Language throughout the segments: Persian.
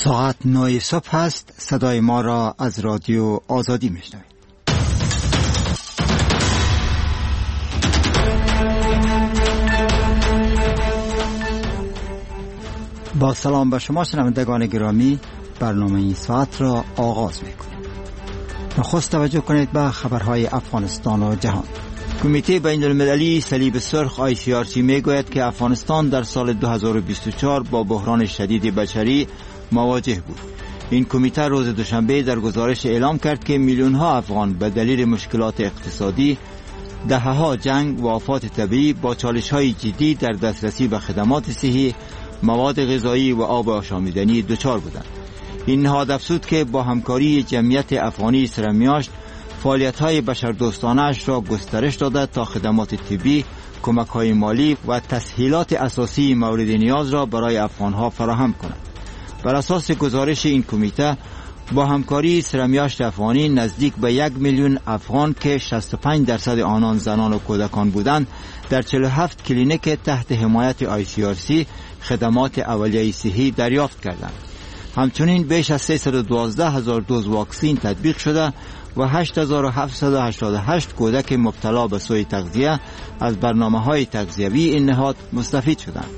ساعت 9 صبح است. صدای ما را از رادیو آزادی میشنوید. با سلام به شما شنوندگان گرامی، برنامه این ساعت را آغاز میکنیم. نخست توجه کنید به خبرهای افغانستان و جهان. کمیته بین المللی صلیب سرخ ICRC میگوید که افغانستان در سال 2024 با بحران شدید بشری مواجه بود. این کمیته روز دوشنبه در گزارش اعلام کرد که میلیون ها افغان به دلیل مشکلات اقتصادی، دهه‌ها جنگ و آفات طبیعی با چالش‌های جدی در دسترسی به خدمات صحی، مواد غذایی و آب آشامیدنی دچار بودند. این نهاد افزود که با همکاری جمعیت افغانی سرمیاشت فعالیت‌های بشردوستانه‌اش را گسترش داده تا خدمات طبی، کمک‌های مالی و تسهیلات اساسی مورد نیاز را برای افغان‌ها فراهم کند. بر اساس گزارش این کمیته، با همکاری سرمیاشت افغانی نزدیک به 1 میلیون افغان که 65% آنان زنان و کودکان بودند، در 47 کلینیک تحت حمایت ICRC خدمات اولیه صحی دریافت کردند. همچنین بیش از 312,000 دوز واکسین تطبیق شده و 8,788 کودک مبتلا به سوء تغذیه از برنامه‌های تغذیوی این نهاد مستفید شدند.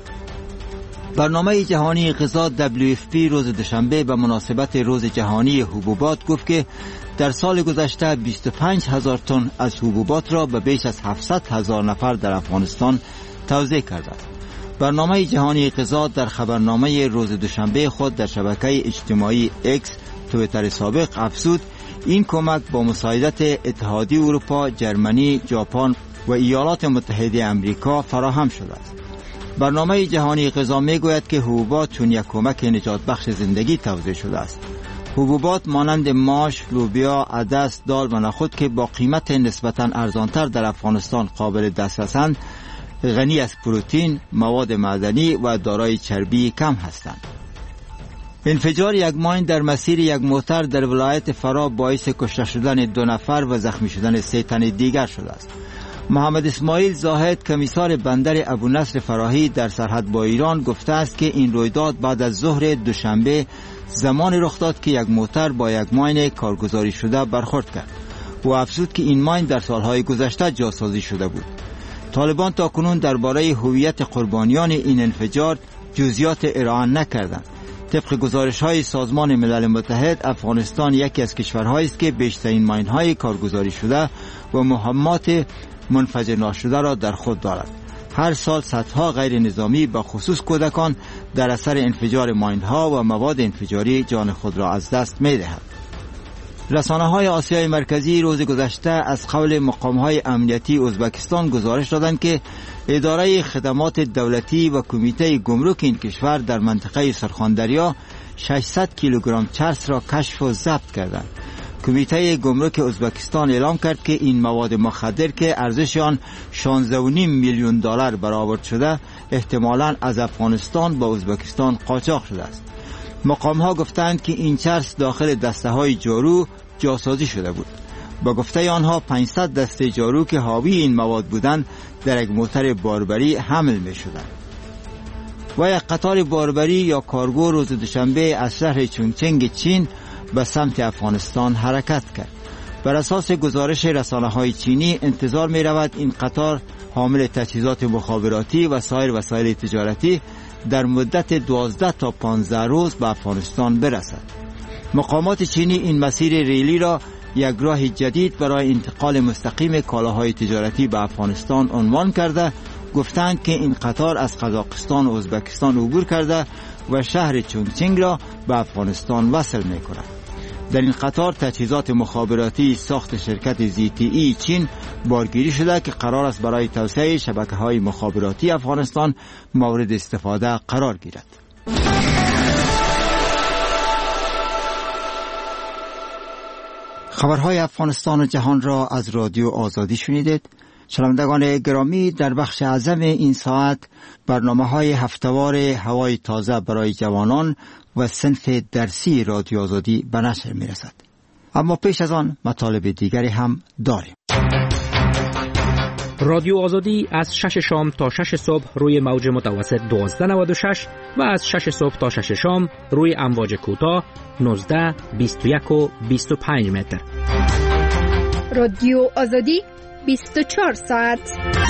برنامه جهانی غذا WFP روز دوشنبه به مناسبت روز جهانی حبوبات گفت که در سال گذشته 25,000 تن از حبوبات را به بیش از 700,000 نفر در افغانستان توزیع کرده است. برنامه جهانی غذا در خبرنامه روز دوشنبه خود در شبکه اجتماعی X توییتر سابق افزود این کمک با مساعدت اتحادیه اروپا، جرمنی، ژاپن و ایالات متحده آمریکا فراهم شده است. برنامه جهانی غذا میگوید که حبوبات چون یک کمک نجات بخش زندگی توزیع شده است. حبوبات مانند ماش، لوبیا، عدس، دال و نخود که با قیمت نسبتاً ارزانتر در افغانستان قابل دسترسند، غنی از پروتئین، مواد معدنی و دارای چربی کم هستند. انفجار یک ماین در مسیر یک موتر در ولایت فرا باعث کشته شدن 2 نفر و زخمی شدن 3 تن دیگر شده است. محمد اسماعیل زاهد، کمیسار بندر ابو نصر فراهی در سرحد با ایران، گفته است که این رویداد بعد از ظهر دوشنبه زمان رخ داد که یک موتر با یک ماین کارگزاری شده برخورد کرد. او افزود که این ماین در سالهای گذشته جاسازی شده بود. طالبان تاکنون درباره هویت قربانیان این انفجار جزئیات ارائه نکردند. طبق گزارش‌های سازمان ملل متحد، افغانستان یکی از کشورهایی است که بیشترین ماین‌های کارگزاری شده و مهمات منفجر ناشده را در خود دارد. هر سال صدها غیر نظامی به خصوص کودکان در اثر انفجار ماین‌ها و مواد انفجاری جان خود را از دست می‌دهند. رسانه‌های آسیای مرکزی روز گذشته از قول مقام‌های امنیتی ازبکستان گزارش دادند که اداره خدمات دولتی و کمیته گمرک این کشور در منطقه سرخاندریا 600 کیلوگرم چرس را کشف و ضبط کردند. کمیته گمرک ازبکستان اعلام کرد که این مواد مخدر که ارزش آن 16.5 میلیون دلار برآورد شده، احتمالاً از افغانستان به ازبکستان قاچاق شده است. مقام‌ها گفتند که این چرس داخل دسته‌های جارو جاسازی شده بود. با گفته آنها 500 دسته جارو که حاوی این مواد بودند در یک موتر باربری حمل می‌شدند. و یک قطار باربری یا کارگو روز دوشنبه از شهر چونگچنگ چین به سمت افغانستان حرکت کرد. بر اساس گزارش رسانه‌های چینی انتظار می‌رود این قطار حامل تجهیزات مخابراتی و سایر وسایل تجارتی در مدت 12 تا 15 روز به افغانستان برسد. مقامات چینی این مسیر ریلی را یک راه جدید برای انتقال مستقیم کالاهای تجارتی به افغانستان عنوان کرده، گفتند که این قطار از قزاقستان و ازبکستان عبور کرده و شهر چونگچنگ را به افغانستان وصل می‌کند. در این قطار تجهیزات مخابراتی ساخت شرکت ZTE چین بارگیری شده که قرار است برای توسعه شبکه‌های مخابراتی افغانستان مورد استفاده قرار گیرد. خبرهای افغانستان و جهان را از رادیو آزادی شنیدید. شنوندگان گرامی، در بخش اعظم این ساعت برنامه‌های هفته‌وار هوای تازه برای جوانان و صنف درسی رادیو آزادی به نشر می‌رسد. اما پیش از آن مطالب دیگری هم داریم. رادیو آزادی از 6 شام تا 6 صبح روی موج متوسط 1296 و از 6 صبح تا 6 شام روی امواج کوتاه 19، 21 و 25 متر. رادیو آزادی 24 ساعت.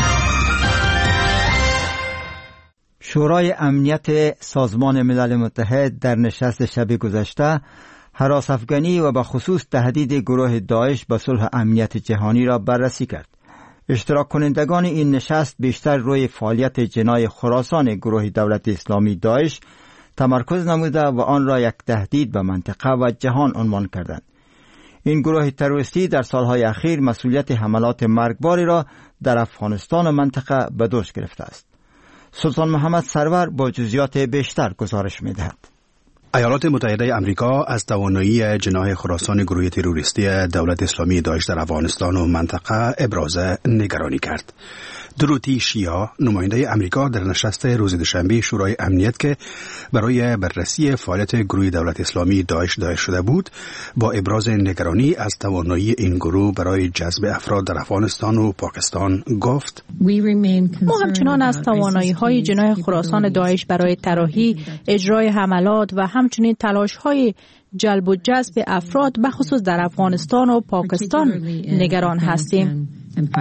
شورای امنیت سازمان ملل متحد در نشست شب گذشته هراس افغانی و به خصوص تهدید گروه داعش به صلح امنیت جهانی را بررسی کرد. اشتراک کنندگان این نشست بیشتر روی فعالیت جنای خراسان گروه دولت اسلامی داعش تمرکز نموده و آن را یک تهدید به منطقه و جهان عنوان کردند. این گروه تروریستی در سالهای اخیر مسئولیت حملات مرگباری را در افغانستان و منطقه به دوش گرفته است. سلطان محمد سرور با جزئیات بیشتر گزارش می‌دهد. ایالات متحده آمریکا از توانایی جناح خراسان گروه تروریستی دولت اسلامی داعش در افغانستان و منطقه ابراز نگرانی کرد. دروتی شیا، نماینده آمریکا در نشست روز دوشنبه شورای امنیت که برای بررسی فعالیت گروه دولت اسلامی داعش دایر شده بود، با ابراز نگرانی از توانایی این گروه برای جذب افراد در افغانستان و پاکستان گفت: ما همچنان از توانایی‌های جناح خراسان داعش برای طراحی، اجرای حملات و همچنین تلاش‌های جلب و جذب افراد بخصوص در افغانستان و پاکستان نگران هستیم.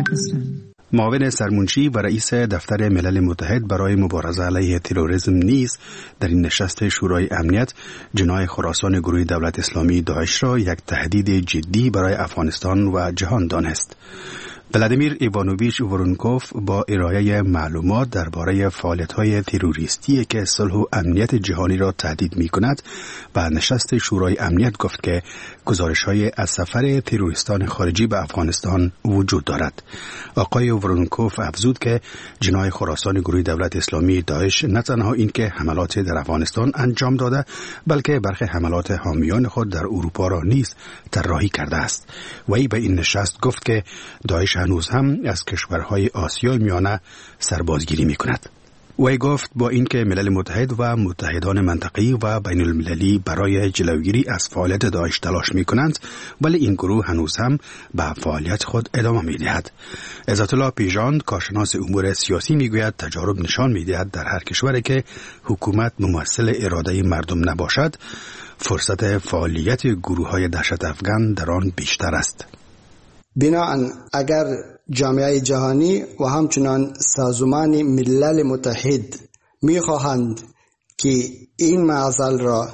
معاون سرمنشی و رئیس دفتر ملل متحد برای مبارزه علیه تروریسم نیز در این نشست شورای امنیت جناح خراسان گروه دولت اسلامی داعش را یک تهدید جدی برای افغانستان و جهان دانست. ولادیمیر ایوانوویچ ورونکوف با ارائه معلومات درباره فعالیت‌های تروریستی که صلح و امنیت جهانی را تهدید می‌کند به نشست شورای امنیت گفت که گزارش‌های از سفر تروریستان خارجی به افغانستان وجود دارد. آقای ورونکوف افزود که جناح خراسان گروه دولت اسلامی داعش نه تنها اینکه حملات در افغانستان انجام داده، بلکه برخی حملات حامیان خود در اروپا را نیز طراحی کرده است. وی به این نشست گفت که داعش هنوز هم از کشورهای آسیای میانه سربازگیری می کند. وی گفت با اینکه ملل متحد و متحدان منطقه‌ای و بین المللی برای جلوگیری از فعالیت داعش تلاش می کنند، ولی این گروه هنوز هم به فعالیت خود ادامه می دهد. عزت الله پیژاند، کارشناس امور سیاسی، می گوید تجارب نشان می دهد در هر کشوری که حکومت ممثل اراده مردم نباشد، فرصت فعالیت گروه‌های دهشت افغان در آن بیشتر است. بنابراین اگر جامعه جهانی و همچنان سازمان ملل متحد می‌خواهند که این معضل را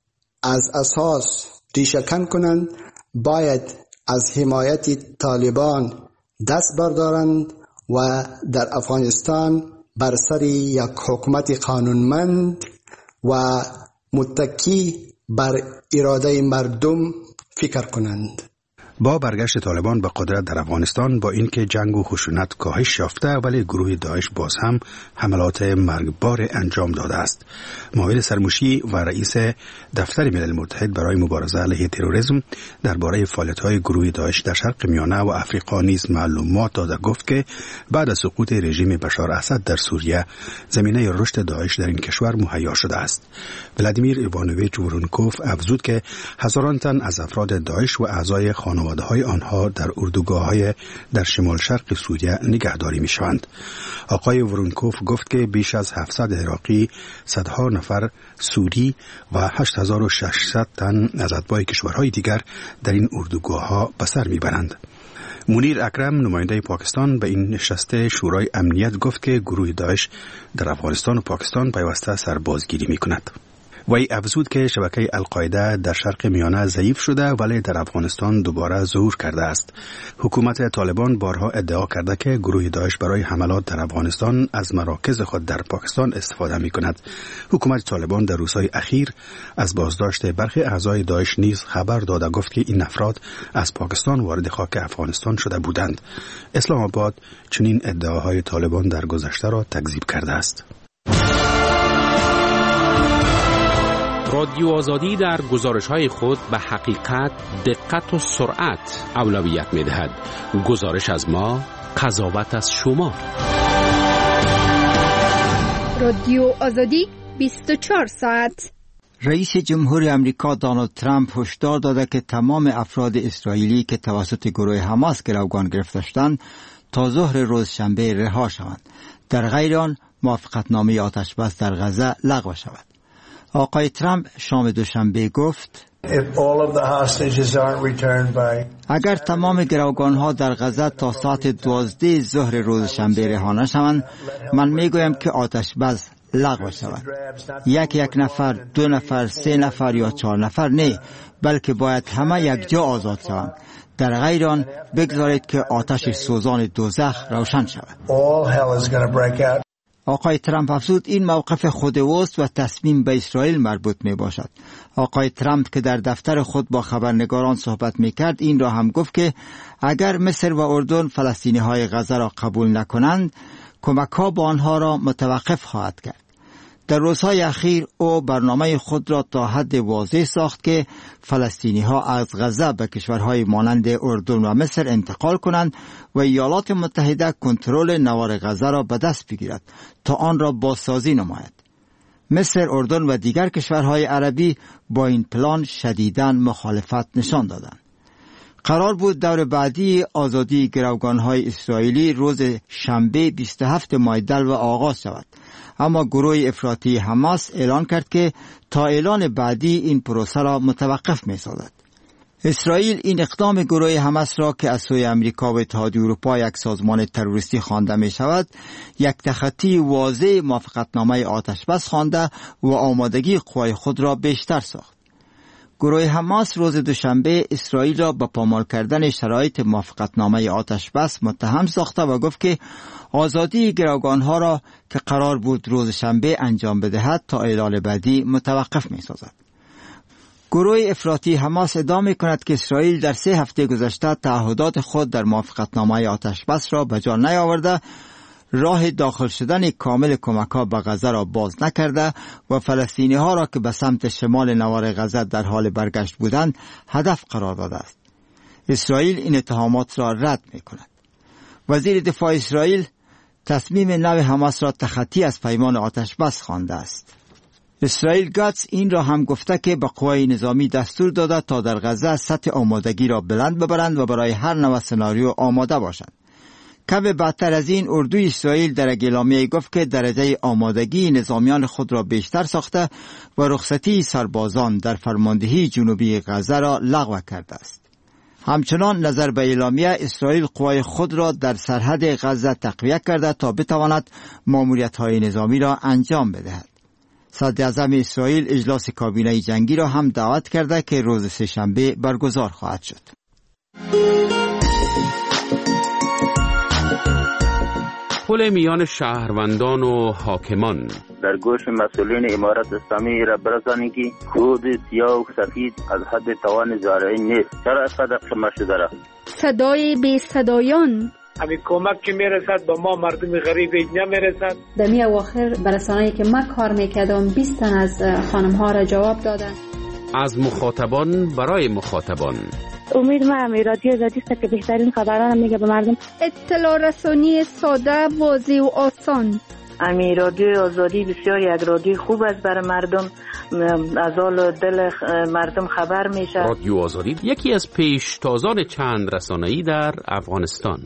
از اساس ریشه‌کن کنند، باید از حمایت طالبان دست بردارند و در افغانستان بر سر یک حکومت قانونمند و متکی بر اراده مردم فکر کنند. با برگشت طالبان به قدرت در افغانستان، با اینکه جنگ و خشونت کاهش یافته، ولی گروه داعش باز هم حملات مرگبار انجام داده است. معاون سرمنشی و رئیس دفتر ملل متحد برای مبارزه علیه تروریسم درباره فعالیت‌های گروه داعش در شرق میانه و آفریقا نیز معلومات داده. گفت که بعد از سقوط رژیم بشار اسد در سوریه، زمینه رشد داعش در این کشور مهیا شده است. ولادیمیر ایوانوویچ ورونکوف افزود که هزاران تن از افراد داعش و اعضای خانواده‌های آنها در اردوگاه‌های در شمال شرق سوریه نگهداری می‌شوند. آقای ورونکوف گفت که بیش از 700 عراقی، صدها نفر سوری و 8600 تن از اتباع کشورهای دیگر در این اردوگاه‌ها به سر می‌برند. منیر اکرم، نماینده پاکستان، به این نشست شورای امنیت گفت که گروه داعش در افغانستان و پاکستان پیوسته سربازگیری می‌کند. وی افزود که شبکه القاعده در شرق میانه ضعیف شده ولی در افغانستان دوباره ظهور کرده است. حکومت طالبان بارها ادعا کرده که گروه داعش برای حملات در افغانستان از مراکز خود در پاکستان استفاده می کند. حکومت طالبان در روزهای اخیر از بازداشت برخی اعضای داعش نیز خبر داده. گفت که این افراد از پاکستان وارد خاک افغانستان شده بودند. اسلام آباد چنین ادعاهای طالبان در گذشته را تکذیب کرده است. رادیو آزادی در گزارش‌های خود به حقیقت، دقت و سرعت اولویت می‌دهد. گزارش از ما، قضاوت از شما. رادیو آزادی 24 ساعت. رئیس جمهور امریکا دونالد ترامپ هشدار داده که تمام افراد اسرائیلی که توسط گروه حماس گروگان گرفته شدند تا ظهر روز شنبه رها شوند. در غیر آن موافقتنامه آتش بس در غزه لغو شود. آقای ترامپ شام دوشنبه گفت اگر تمام گروگانها در غزه تا ساعت 12 ظهر روز شنبه رها نشوند، من میگویم که آتش بس لغو شود. یک نفر، 2 نفر، 3 نفر یا 4 نفر نه، بلکه باید همه یک جا آزاد شوند. در غیر آن بگذارید که آتش سوزان دوزخ روشن شود. آقای ترامپ افزود این موقف خود اوست و تصمیم به اسرائیل مربوط می باشد. آقای ترامپ که در دفتر خود با خبرنگاران صحبت می کرد این را هم گفت که اگر مصر و اردن فلسطینی های غزه را قبول نکنند، کمک ها با آنها را متوقف خواهد کرد. در روزهای اخیر او برنامه خود را تا حد واضح ساخت که فلسطینی ها از غزه به کشورهای مانند اردن و مصر انتقال کنند و ایالات متحده کنترل نوار غزه را به دست بگیرد تا آن را بازسازی نماید. مصر، اردن و دیگر کشورهای عربی با این پلان شدیداً مخالفت نشان دادند. قرار بود دور بعدی آزادی گروگانهای اسرائیلی روز شنبه 27 ماه دلو آغاز شود، اما گروه افراطی حماس اعلان کرد که تا اعلان بعدی این پروسه را متوقف می سازد. اسرائیل این اقدام گروه حماس را که از سوی امریکا و اتحادیه اروپا یک سازمان تروریستی خوانده می شود، یک تخطی واضح موافقتنامه آتش بس خوانده و آمادگی قوای خود را بیشتر ساخت. گروه حماس روز دوشنبه اسرائیل را به پامال کردن شرایط موافقتنامه آتش بس متهم ساخته و گفت که آزادی گروگانها را که قرار بود روز شنبه انجام بدهد تا اعلان بعدی متوقف می سازد. گروه افراطی حماس ادعا کند که اسرائیل در 3 هفته گذشته تعهدات خود در موافقتنامه آتش بس را به جا نیاورده، راه داخل شدن کامل کمک‌ها به غزه را باز نکرده و فلسطینی ها را که به سمت شمال نوار غزه در حال برگشت بودند هدف قرار داده است. اسرائیل این اتهامات را رد می کند. وزیر دفاع اسرائیل تصمیم نو حماس را تخطی از پیمان آتش بس خوانده است. اسرائیل گاتس این را هم گفته که به قوای نظامی دستور داده تا در غزه سطح آمادگی را بلند ببرند و برای هر نوع سناریو آماده باشند. کم بعدتر از این اردوی اسرائیل در اعلامیه گفت که درجه آمادگی نظامیان خود را بیشتر ساخته و رخصتی سربازان در فرماندهی جنوبی غزه را لغو کرده است. همچنان نظر به اعلامیه اسرائیل قوای خود را در سرحد غزه تقویت کرده تا بتواند ماموریت‌های نظامی را انجام بدهد. صدر اعظم اسرائیل اجلاس کابینه جنگی را هم دعوت کرده که روز سه‌شنبه برگزار خواهد شد. پل میان شهروندان و حاکمان در گوش مسئولین امارت اسلامی را برسانید که خود سیاه و سفید از حد توان زارعین نیست. چرا اینقدر خمه شده را؟ صدای بی صدایان، همین کمک که میرسد به ما مردم غریب نمیرسد. در می اواخر برسانه‌ای که من کار میکردم 20 تن از خانم ها را جواب دادن. از مخاطبان برای مخاطبان. امید ما رادیو آزادی است که بهترین خبران میگه به مردم. اطلاع رسانی ساده، واضح و آسان. رادیو آزادی بسیار یک رادیو خوب است برای مردم، از حال دل مردم خبر میشه. رادیو آزادی یکی از پیشتازان چند رسانه‌ای در افغانستان.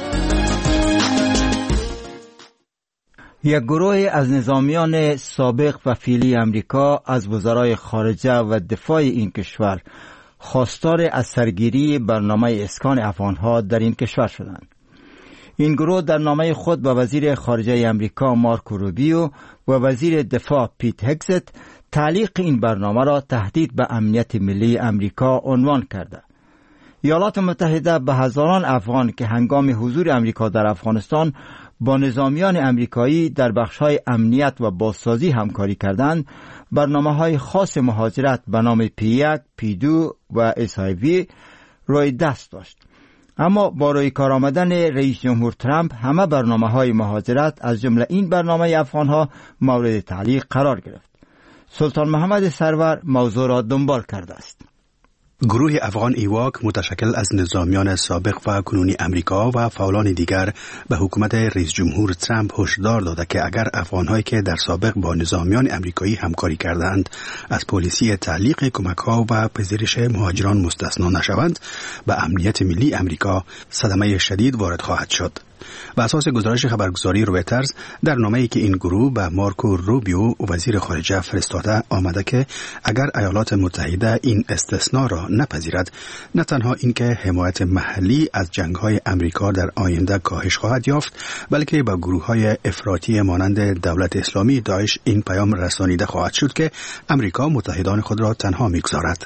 یک گروه از نظامیان سابق و فعلی امریکا از وزرای خارجه و دفاع این کشور خواستار از سرگیری برنامه اسکان افغانها در این کشور شدند. این گروه در نامه خود به وزیر خارجه امریکا مارکو روبیو و وزیر دفاع پیت هگزت تعلیق این برنامه را تهدید به امنیت ملی امریکا عنوان کرده. ایالات متحده به هزاران افغان که هنگام حضور امریکا در افغانستان با نظامیان امریکایی در بخش‌های امنیت و بازسازی همکاری کردند، برنامه‌های خاص مهاجرت به نام P1، P2 و SIV روی دست داشت. اما با روی کار آمدن رئیس جمهور ترامپ همه برنامه‌های مهاجرت از جمله این برنامه افغان‌ها مورد تعلیق قرار گرفت. سلطان محمد سرور موضوع را دنبال کرده است. گروه افغان ایواک متشکل از نظامیان سابق و کنونی امریکا و فعالان دیگر به حکومت رئیس جمهور ترامپ هشدار داده که اگر افغان‌هایی که در سابق با نظامیان امریکایی همکاری کردند از پالیسی تعلیق کمک‌ها و پذیرش مهاجران مستثنا نشوند، به امنیت ملی امریکا صدمه شدید وارد خواهد شد. بر اساس گزارش خبرگزاری رویترز، در نامه‌ای که این گروه به مارکو روبیو وزیر خارجه فرستاده آمده که اگر ایالات متحده این استثناء را نپذیرد، نه تنها اینکه حمایت محلی از جنگ‌های امریکا در آینده کاهش خواهد یافت، بلکه به گروه‌های افراطی مانند دولت اسلامی داعش این پیام رسانیده خواهد شد که امریکا متحدان خود را تنها می‌گذارد.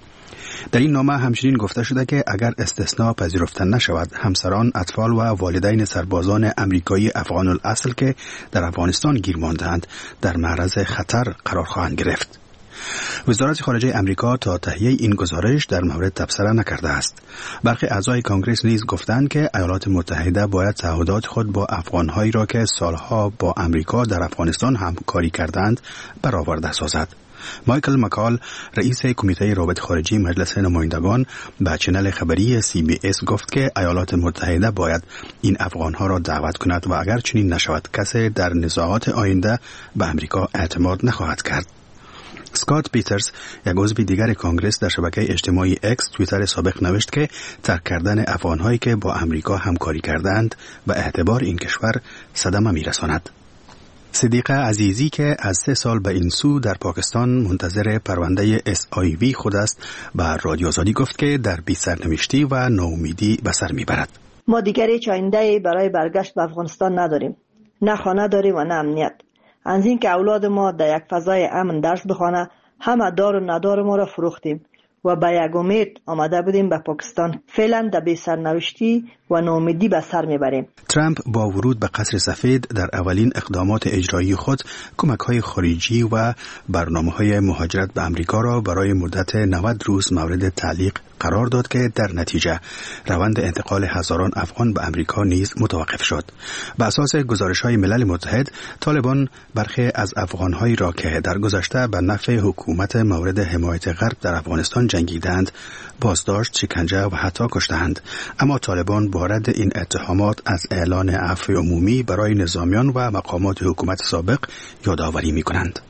در این نامه همچنین گفته شده که اگر استثناء پذیرفته نشود، همسران، اطفال و والدین سربازان امریکایی افغان الاصل که در افغانستان گیر مانده‌اند در معرض خطر قرار خواهند گرفت. وزارت خارجه امریکا تا تهیه این گزارش در مورد تبصره نکرده است. برخی اعضای کانگرس نیز گفتند که ایالات متحده باید تعهدات خود با افغان‌هایی را که سالها با امریکا در افغانستان همکاری کردند برآورده سازد. مایکل مکال، رئیس کمیته روابط خارجی مجلس نمایندگان، به چنل خبری CBS گفت که ایالات متحده باید این افغانها را دعوت کند و اگر چنین نشود کسی در نزاعات آینده به امریکا اعتماد نخواهد کرد. اسکات پیترز، یک عضو دیگر کانگرس، در شبکه اجتماعی اکس توییتر سابق نوشت که ترک کردن افغانهایی که با امریکا همکاری کردند به اعتبار این کشور صدمه میرساند. صدیقه عزیزی که از 3 سال به این سو در پاکستان منتظر پرونده SIV خود است، به رادیو آزادی گفت که در بی سرنوشتی و ناامیدی به سر میبرد. ما دیگر هیچ آینده‌ای برای برگشت به افغانستان نداریم. نه خانه داریم و نه امنیت. از این که اولاد ما در یک فضای امن درس بخوانه، همه دار و ندار ما را فروختیم و به یک امید آمده بودیم به پاکستان. فعلا در بی سرنوشتی و ناامیدی به سر میبریم. ترامپ با ورود به قصر سفید در اولین اقدامات اجرایی خود کمک‌های خارجی و برنامه‌های مهاجرت به امریکا را برای مدت 90 روز مورد تعلیق قرار داد که در نتیجه روند انتقال هزاران افغان به امریکا نیز متوقف شد. بر اساس گزارش‌های ملل متحد، طالبان برخی از افغان‌هایی را که در گذشته به نفع حکومت مورد حمایت غرب در افغانستان جنگیدند، بازداشت، شکنجه و حتی کشتند. اما طالبان با رد این اتهامات از اعلان عفو عمومی برای نظامیان و مقامات حکومت سابق یادآوری می‌کنند.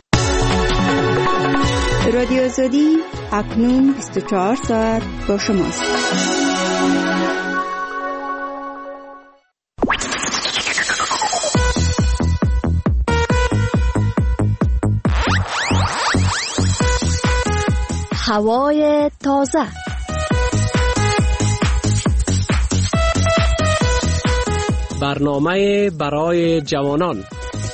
رادیو آزادی اکنون 24 ساعت با شماست. هوای تازه، برنامه برای جوانان،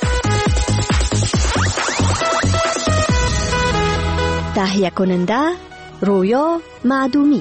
تهیه کننده رویا معدومی.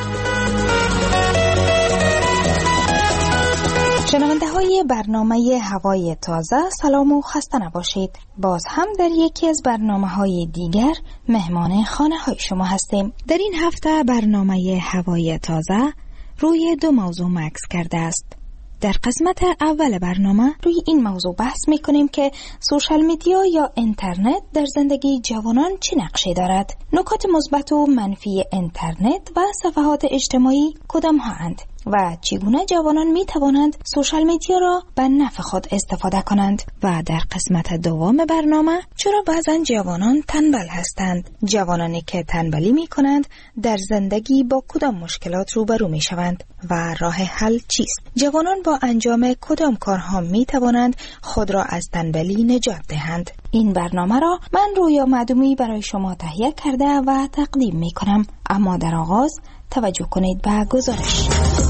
شنونده های برنامه هوای تازه، سلام و خسته نباشید. باز هم در یکی از برنامه های دیگر مهمان خانه های شما هستیم. در این هفته برنامه هوای تازه روی 2 موضوع مکس کرده است. در قسمت اول برنامه روی این موضوع بحث میکنیم که سوشال میدیا یا اینترنت در زندگی جوانان چه نقشی دارد. نکات مثبت و منفی اینترنت و صفحات اجتماعی کدام ها اند و چگونه جوانان می توانند سوشال میدیا را به نفع خود استفاده کنند. و در قسمت دوم برنامه چرا بعضا جوانان تنبل هستند، جوانانی که تنبلی می کنند در زندگی با کدام مشکلات روبرو می شوند و راه حل چیست، جوانان با انجام کدام کارها می توانند خود را از تنبلی نجات دهند. این برنامه را من رویا معدومی برای شما تهیه کرده و تقدیم می کنم. اما در آغاز توجه کنید به گزارش.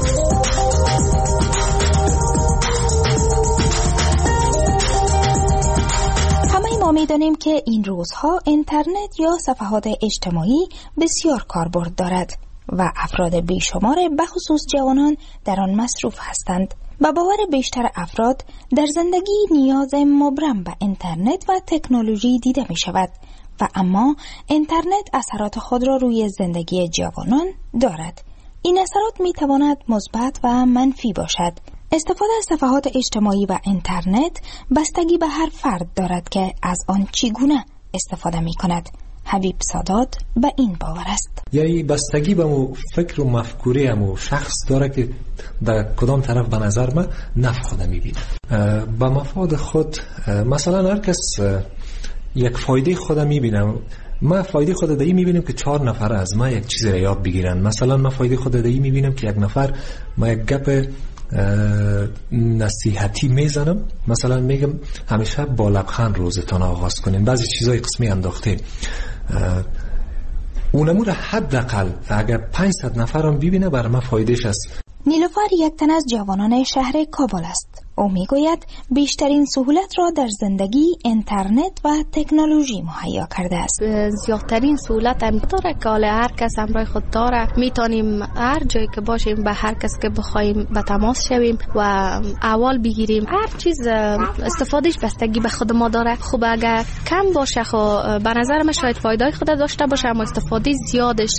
همه ما می‌دانیم که این روزها اینترنت یا صفحات اجتماعی بسیار کاربرد دارد و افراد بیشمار به خصوص جوانان در آن مصروف هستند. با باور بیشتر افراد در زندگی نیاز مبرم به اینترنت و تکنولوژی دیده می شود و اما اینترنت اثرات خود را روی زندگی جوانان دارد. این اثرات می تواند مثبت و منفی باشد. استفاده از صفحات اجتماعی و اینترنت بستگی به هر فرد دارد که از آن چگونه استفاده می کند. حبیب سادات به این باور است. یعنی بستگی به مو فکر و مفکوره مو شخص داره که در کدام طرف به نظر من نفع خود می بینه. به مفاد خود مثلا هر کس یک فایده خود می بینم. ما فایده خود دایی می بینم که 4 نفر از ما یک چیز را یاد بگیرن. مثلا ما فایده خود دایی می بینم که یک نفر ما یک گپ نصیحتی میزنم. مثلا میگم همیشه با لبخند روزتان آغاز کنین. بعضی چیزای قسمی انداختیم اونمو را حداقل اگر 500 نفرم ببینه بر ما فایدهش است. نیلوفر یک تن از جوانان شهر کابل است. او میگوید بیشترین سهولت را در زندگی اینترنت و تکنولوژی مهیا کرده است. زیادترین سهولت هم داره که هر کس همراه خود داره، میتونیم هر جایی که باشیم به هر کس که بخوایم به تماس شویم و احوال بگیریم. هر چیز استفادهش بستگی به خود ما داره. خوب اگر کم باشه خب به نظر من شاید فایده خود داشته باشه، اما استفاده زیادش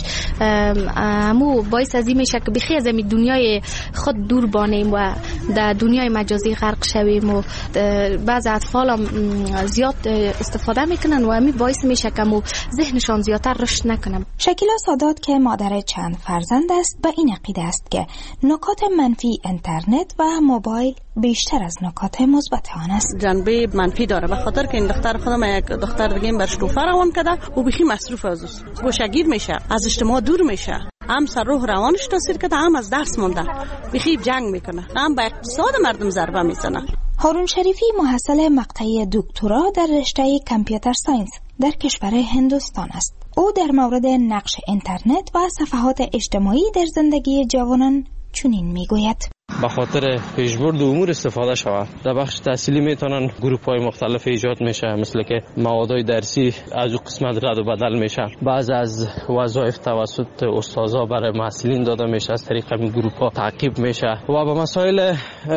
همو باعث از این میشه که بخی از این دنیای خود دور بانیم و در دنیای مجازی غرق شویم و بعض اطفال هم زیاد استفاده میکنن و همین باعث میشه که ذهنشان زیادتر رشد نکنن. شکیلا سادات که مادر چند فرزند است به این عقیده است که نکات منفی اینترنت و موبایل بیشتر از نکات مثبت آن است. جنبه منفی داره به خاطر که این دختر خودم یک دختر دیگه برش توفه روان کرده و بخی مصروف از اوست، گوشگیر میشه، از اجتماع دور میشه، هم سر روح روانش تاثیر کرده، هم از درس مونده، بخی جنگ میکنه، هم به اقتصاد مردم ضربه میزنه. هارون شریفی محصل مقطع دکترا در رشته کامپیوتر ساینس در کشور هندوستان است. او در مورد نقش اینترنت و صفحات اجتماعی در زندگی جوانان چنین میگوید: به خاطر پیشبرد امور استفاده شود. در بخش تحصیلی میتونن گروپ های مختلف ایجاد میشه، مثل که موادهای درسی از اون قسمت رد و بدل میشه. بعض از وظایف توسط استادا برای محصلین داده میشه، از طریق این گروپ ها تعقیب میشه و به مسائل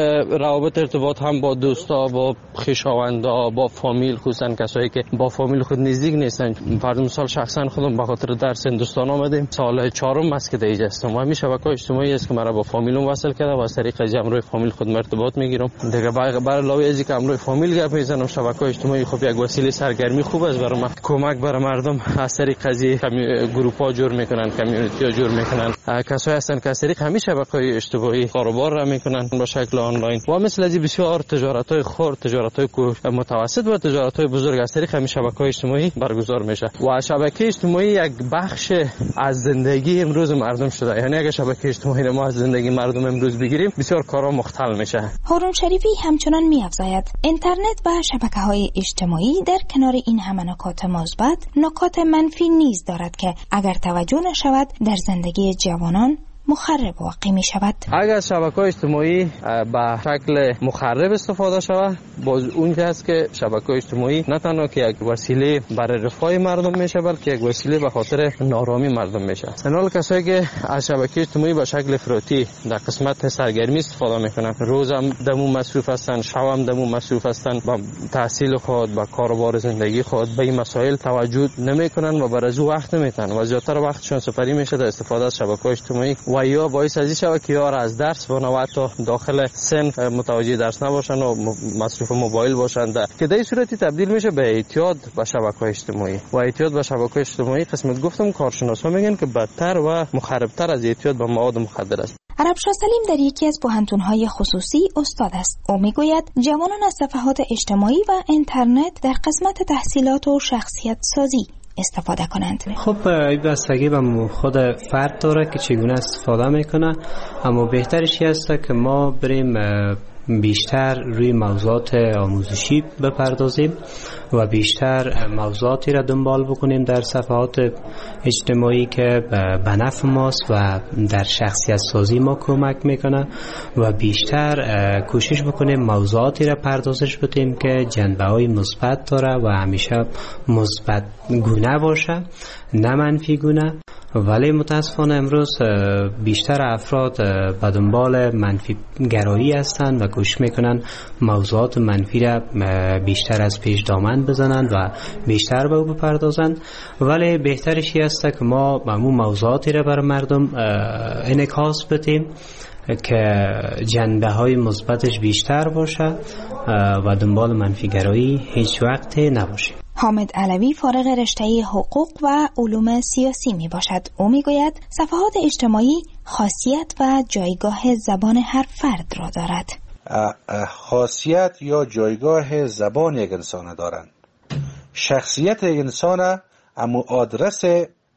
روابط ارتباط هم با دوستا، با خویشاوندا، با فامیل، خصوصا کسایی که با فامیل خود نزدیک نیستن. فرض مثال شخصا خودم به خاطر درس هندوستان آمدیم، سال 4م است که دیگه هستم و همین شبکه‌های اجتماعی است که مرا با فامیلم وصل کرده و از طریق امروی فامیل خود ارتباط میگیرم. دیگه برای علاوه از اینکه امروی فامیل گپ میزنم، شبکه‌های اجتماعی خب یک وسیله سرگرمی خوب است برای من. کمک برای مردم از طریق قضیه گروپ‌ها جور میکنن، کامیونیتی‌ها جور میکنن. کسایی هستن که از طریق همین شبکه‌های اجتماعی کاروبار را میکنن به شکل آنلاین و مثل از بسیار تجارت‌های خرد، تجارت‌های متوسط و تجارت‌های بزرگ از طریق همین شبکه‌های اجتماعی برگزار میشه و شبکه اجتماعی یک بخش از زندگی امروز مردم شده. یعنی اگه شبکه اجتماعی ما از زندگی مردم امروز بگیریم بسیار کارا مختل میشه. هارون شریفی همچنان می‌افزاید اینترنت و شبکه‌های اجتماعی در کنار این همه نکات مثبت، نکات منفی نیز دارد که اگر توجه نشود در زندگی جوانان مخرب واقع می شود. اگر شبکه‌های اجتماعی به شکل مخرب استفاده شود، باز اون که است که شبکه‌های اجتماعی نه تنها که یک وسیله برای رفاه مردم میشه، بلکه یک وسیله به خاطر نارامی مردم میشه. حالا کسایی که از شبکه اجتماعی به شکل افراطی در قسمت سرگرمی استفاده میکنن، روزم دمو مصروف هستن، شبم دمو مصروف هستن، با تحصیل خود، با کاروبار زندگی خود به این مسائل توجه نمیکنن و بر از او وقت نمیتن و زیادتر وقتشون سپری میشه در استفاده از شبکه‌های اجتماعی و یا باعث از این شود که یار از درس و حتی داخل سن متوجه درس نباشن و مصروف موبایل باشن، که در این صورتی تبدیل میشه به اعتیاد به شبکه‌های اجتماعی و اعتیاد به شبکه‌های اجتماعی قسمت گفتم کارشناسا میگن که بدتر و مخربتر از اعتیاد به مواد مخدر است. عربشاه سلیم در یکی از پوهنتون‌های خصوصی استاد است. او میگوید جوانان از صفحات اجتماعی و اینترنت در قسمت تحصیلات و شخصیت سازی استفاده کنند. خب این بستگی به خود فرد داره که چگونه استفاده میکنه، اما بهترش است که ما بریم بیشتر روی موضوعات آموزشی بپردازیم و بیشتر موضوعاتی را دنبال بکنیم در صفحات اجتماعی که به نفع ماست و در شخصیت سازی ما کمک میکنه و بیشتر کوشش بکنیم موضوعاتی را پردازش بدیم که جنبه‌های مثبت داره و همیشه مثبت گونه باشه، نه منفی گونه. ولی متاسفانه امروز بیشتر افراد به دنبال منفی گرایی هستند و کوشش میکنن موضوعات منفی را بیشتر از پیش دامن بزنند و بیشتر به او بپردازند، ولی بهترش است که ما همون موضوعاتی را بر مردم انعکاس بدیم که جنبه های مثبتش بیشتر باشه و دنبال منفی گرایی هیچ وقت نباشه. حامد علوی فارغ رشته حقوق و علوم سیاسی می باشد. او می گوید صفحات اجتماعی خاصیت و جایگاه زبان هر فرد را دارد. خاصیت یا جایگاه زبان یک انسان دارند. شخصیت یک انسان اما آدرس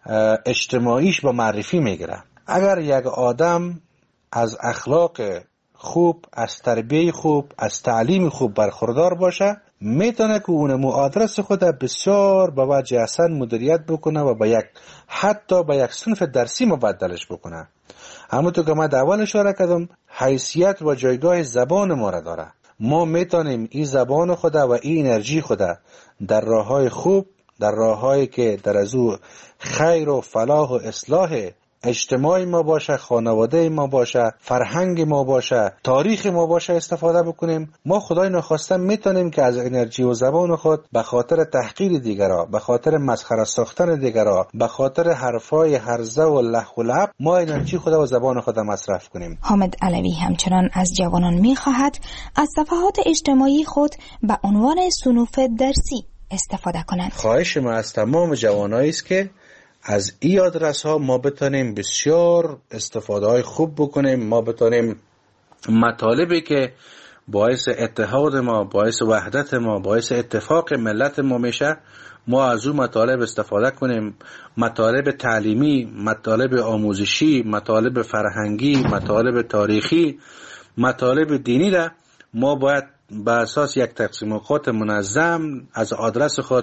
اجتماعیش با معرفی می گیره. اگر یک آدم از اخلاق خوب، از تربیه خوب، از تعلیم خوب برخوردار باشه، میتونه که اونمو آدرس خود بسیار به وجه احسن مدیریت بکنه و حتی به یک صنف درسی مبدلش بکنه. همونطور که من اول اشاره کردم، حیثیت و جایگاه زبان ما را داره. ما میتونیم این زبان خود و این انرژی خود در راههای خوب، در راههایی که در از او خیر و فلاح و اصلاح اجتماعی ما باشه، خانواده ما باشه، فرهنگ ما باشه، تاریخ ما باشه استفاده بکنیم. ما خدای نخواسته میتونیم که از انرژی و زبان خود به خاطر تحقیر دیگرها، به خاطر مسخره ساختن دیگرها، به خاطر حرفای هرزه و لح و لعب ما انرژی خود و زبان خود مصرف کنیم. حامد علوی همچنان از جوانان میخواهد از صفحات اجتماعی خود به عنوان صنوف درسی استفاده کنند. خواهش ما از تمام جوانایی است که از این آدرس ها ما بتونیم بسیار استفاده های خوب بکنیم. ما بتونیم مطالبی که باعث اتحاد ما، باعث وحدت ما، باعث اتفاق ملت ما میشه، ما از اون مطالب استفاده کنیم. مطالب تعلیمی، مطالب آموزشی، مطالب فرهنگی، مطالب تاریخی، مطالب دینی را ما باید به اساس یک تقسیم اوقات منظم از آدرس خود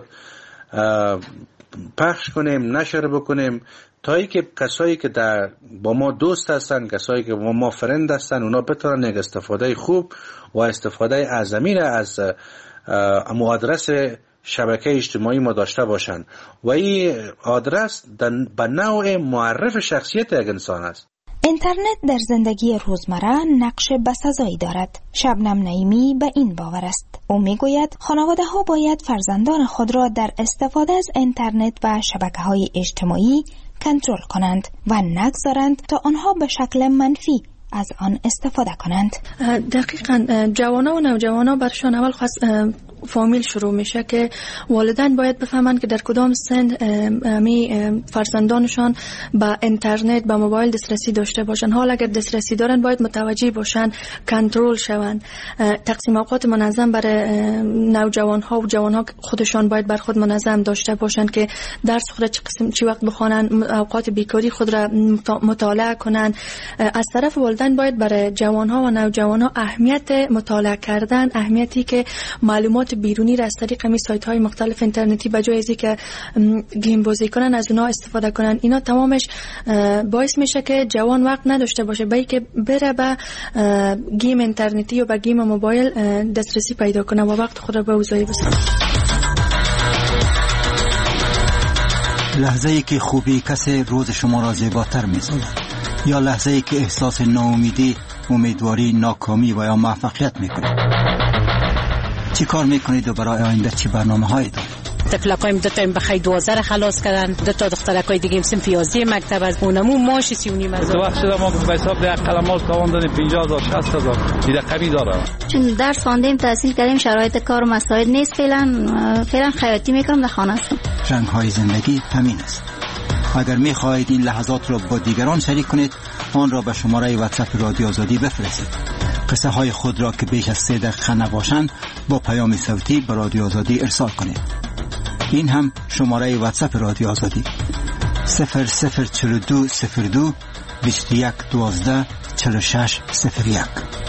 پخش کنیم، نشر بکنیم، تا ای که کسایی که با ما دوست هستن، کسایی که با ما فرند هستن، اونا بتونن یک استفاده خوب و استفاده اعظمی را از آدرس شبکه اجتماعی ما داشته باشن. و این آدرس به نوع معرف شخصیت یک انسان است. اینترنت در زندگی روزمره نقش بسزایی دارد. شبنم نعیمی به این باور است. او میگوید خانواده ها باید فرزندان خود را در استفاده از اینترنت و شبکه‌های اجتماعی کنترل کنند و نگذارند تا آنها به شکل منفی از آن استفاده کنند. دقیقاً جوانان و نوجوانان برشان اول فامیل شروع میشه که والدین باید بفهمند که در کدام سن فرزندانشان به اینترنت، به موبایل دسترسی داشته باشند. حال اگر دسترسی دارن باید متوجه باشند، کنترل شوند. تقسیم اوقات منظم برای نوجوان ها و جوان ها خودشان باید بر خود منظم داشته باشند که درس خود چی وقت بخوانند، اوقات بیکاری خود را مطالعه کنند. از طرف والدین باید برای جوان ها و نوجوان ها اهمیت مطالعه کردن، اهمیتی که معلومات بیرونی را از طریق می سایت های مختلف اینترنتی به جای ازی که گیم بازی کنن از اونا استفاده کنن، اینا تمامش باعث میشه که جوان وقت نداشته باشه به که بره به گیم اینترنتی و به گیم موبایل دسترسی پیدا کنه و وقت خود را به اوضاعی بسازه. لحظه‌ای که خوبی کسی روز شما را زیباتر می‌سازد، یا لحظه‌ای که احساس ناامیدی، امیدواری، ناکامی و یا موفقیت می‌کنید. چی کار میکنید و برای آینده چی برنامه‌هایی دارید؟ تفلقایم دو تا بخای 12 خلاص کردن، دو تا دخترکای دیگه صنف 11 مکتب از اونمو ماش 39 هزار. وقت شده ما به حساب ده قلمات تواندن 50000 60000 این رقمی داره. چون درس خواندیم، تحصیل کردیم، شرایط کار و مساعد نیست، فعلا خیاطی میکنم، در خانه هستم. رنگ‌های زندگی همین است. اگر می‌خواهید این لحظات را با دیگران شریک کنید، آن را به شماره واتساپ رادیو آزادی بفرستید. قصه های خود را که بیش از 3 دقیقه نباشند با پیام صوتی به رادیو آزادی ارسال کنید. این هم شماره واتساپ رادیو آزادی 004202 2112 4601.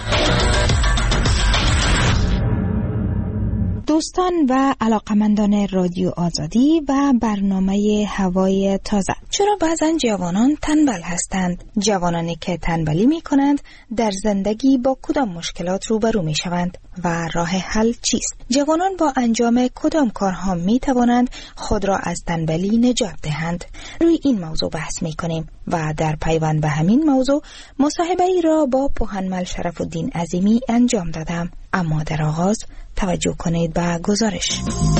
دوستان و علاقمندان رادیو آزادی و برنامه هوای تازه، چرا بعضا جوانان تنبل هستند؟ جوانانی که تنبلی می کنند در زندگی با کدام مشکلات روبرو می شوند و راه حل چیست؟ جوانان با انجام کدام کارها می توانند خود را از تنبلی نجات دهند؟ روی این موضوع بحث می کنیم و در پیوند به همین موضوع مصاحبه ای را با پوهنمل شرف‌الدین عظیمی انجام دادم. اما در آغاز توجه کنید به گزارش.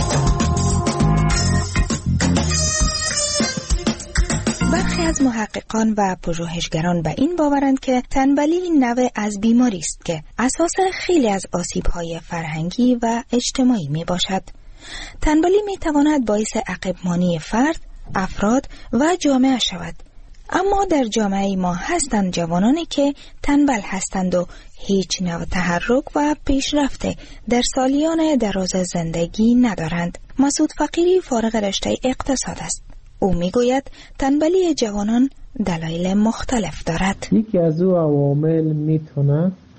برخی از محققان و پژوهشگران به این باورند که تنبلی نوع از بیماری است که اساس خیلی از آسیب‌های فرهنگی و اجتماعی می باشد. تنبلی می تواند باعث عقب‌مانی فرد، افراد و جامعه شود. اما در جامعه ما هستند جوانانی که تنبل هستند و هیچ نوع تحرک و پیشرفت در سالیان دراز زندگی ندارند. مسعود فقیری فارغ رشته اقتصاد است. او میگوید تنبلی جوانان دلایل مختلف دارد. یکی از او عوامل میتونه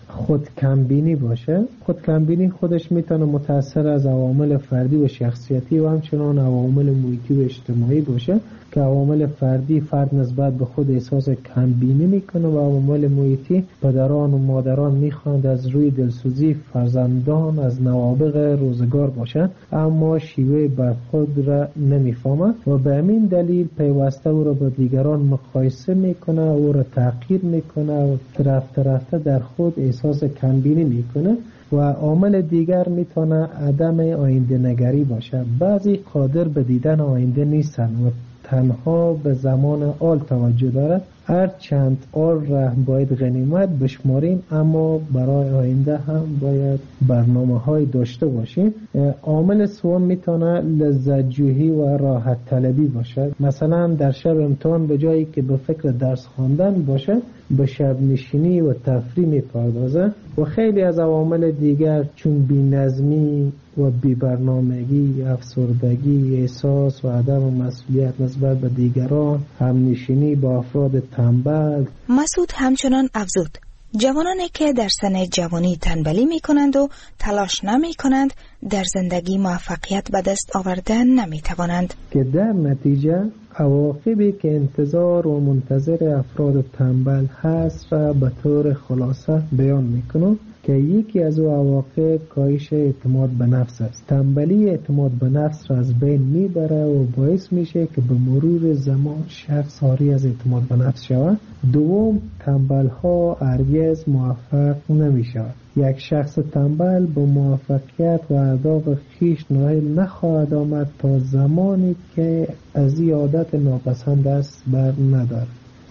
خود کمبینی باشه. خود کمبینی خودش میتونه متأثر از عوامل فردی و شخصیتی و همچنان عوامل محیطی و اجتماعی باشه که عوامل فردی فرد نسبت به خود احساس کمبینی میکنه و عوامل محیطی پدران و مادران میخواند از روی دلسوزی فرزندان از نوابغ روزگار باشند اما شیوه برخورد را نمیفهمند و به همین دلیل پیوسته او را با دیگران مقایسه میکنه، او را تحقیر میکنه و رفته در خود احساس کمبینی میکنه. و عامل دیگر میتونه عدم آینده نگری باشه. بعضی قادر به دیدن آینده نیستن و تنها به زمان آل توجه دارد. هر چند آل را باید غنیمت بشماریم اما برای آینده هم باید برنامه های داشته باشیم. عامل سوم میتونه لذت جویی و راحت طلبی باشه. مثلا در شب امتحان به جایی که به فکر درس خواندن باشه به شب نشینی و تفریح میپردازه. و خیلی از عوامل دیگر چون بی‌نظمی و بی‌برنامگی، افسردگی، احساس و عدم مسئولیت نسبت به دیگران، همنشینی با افراد تنبل. مسعود همچنان افزود جوانانی که در سن جوانی تنبلی می کنند و تلاش نمی کنند در زندگی موفقیت به دست آوردن نمی توانند که در نتیجه عواقبی که انتظار و منتظر افراد تنبل هست را به طور خلاصه بیان می کنم که یکی از او عواقب کاهش اعتماد به نفس است. تنبلی اعتماد به نفس را از بین میبره و باعث میشه که به مرور زمان شخص عاری از اعتماد به نفس شود. دوم، تنبل ها هرگز موفق نمیشود. یک شخص تنبل به موفقیت و اهداف خویش نائل نخواهد آمد تا زمانی که از این عادت ناپسند است بر ندارد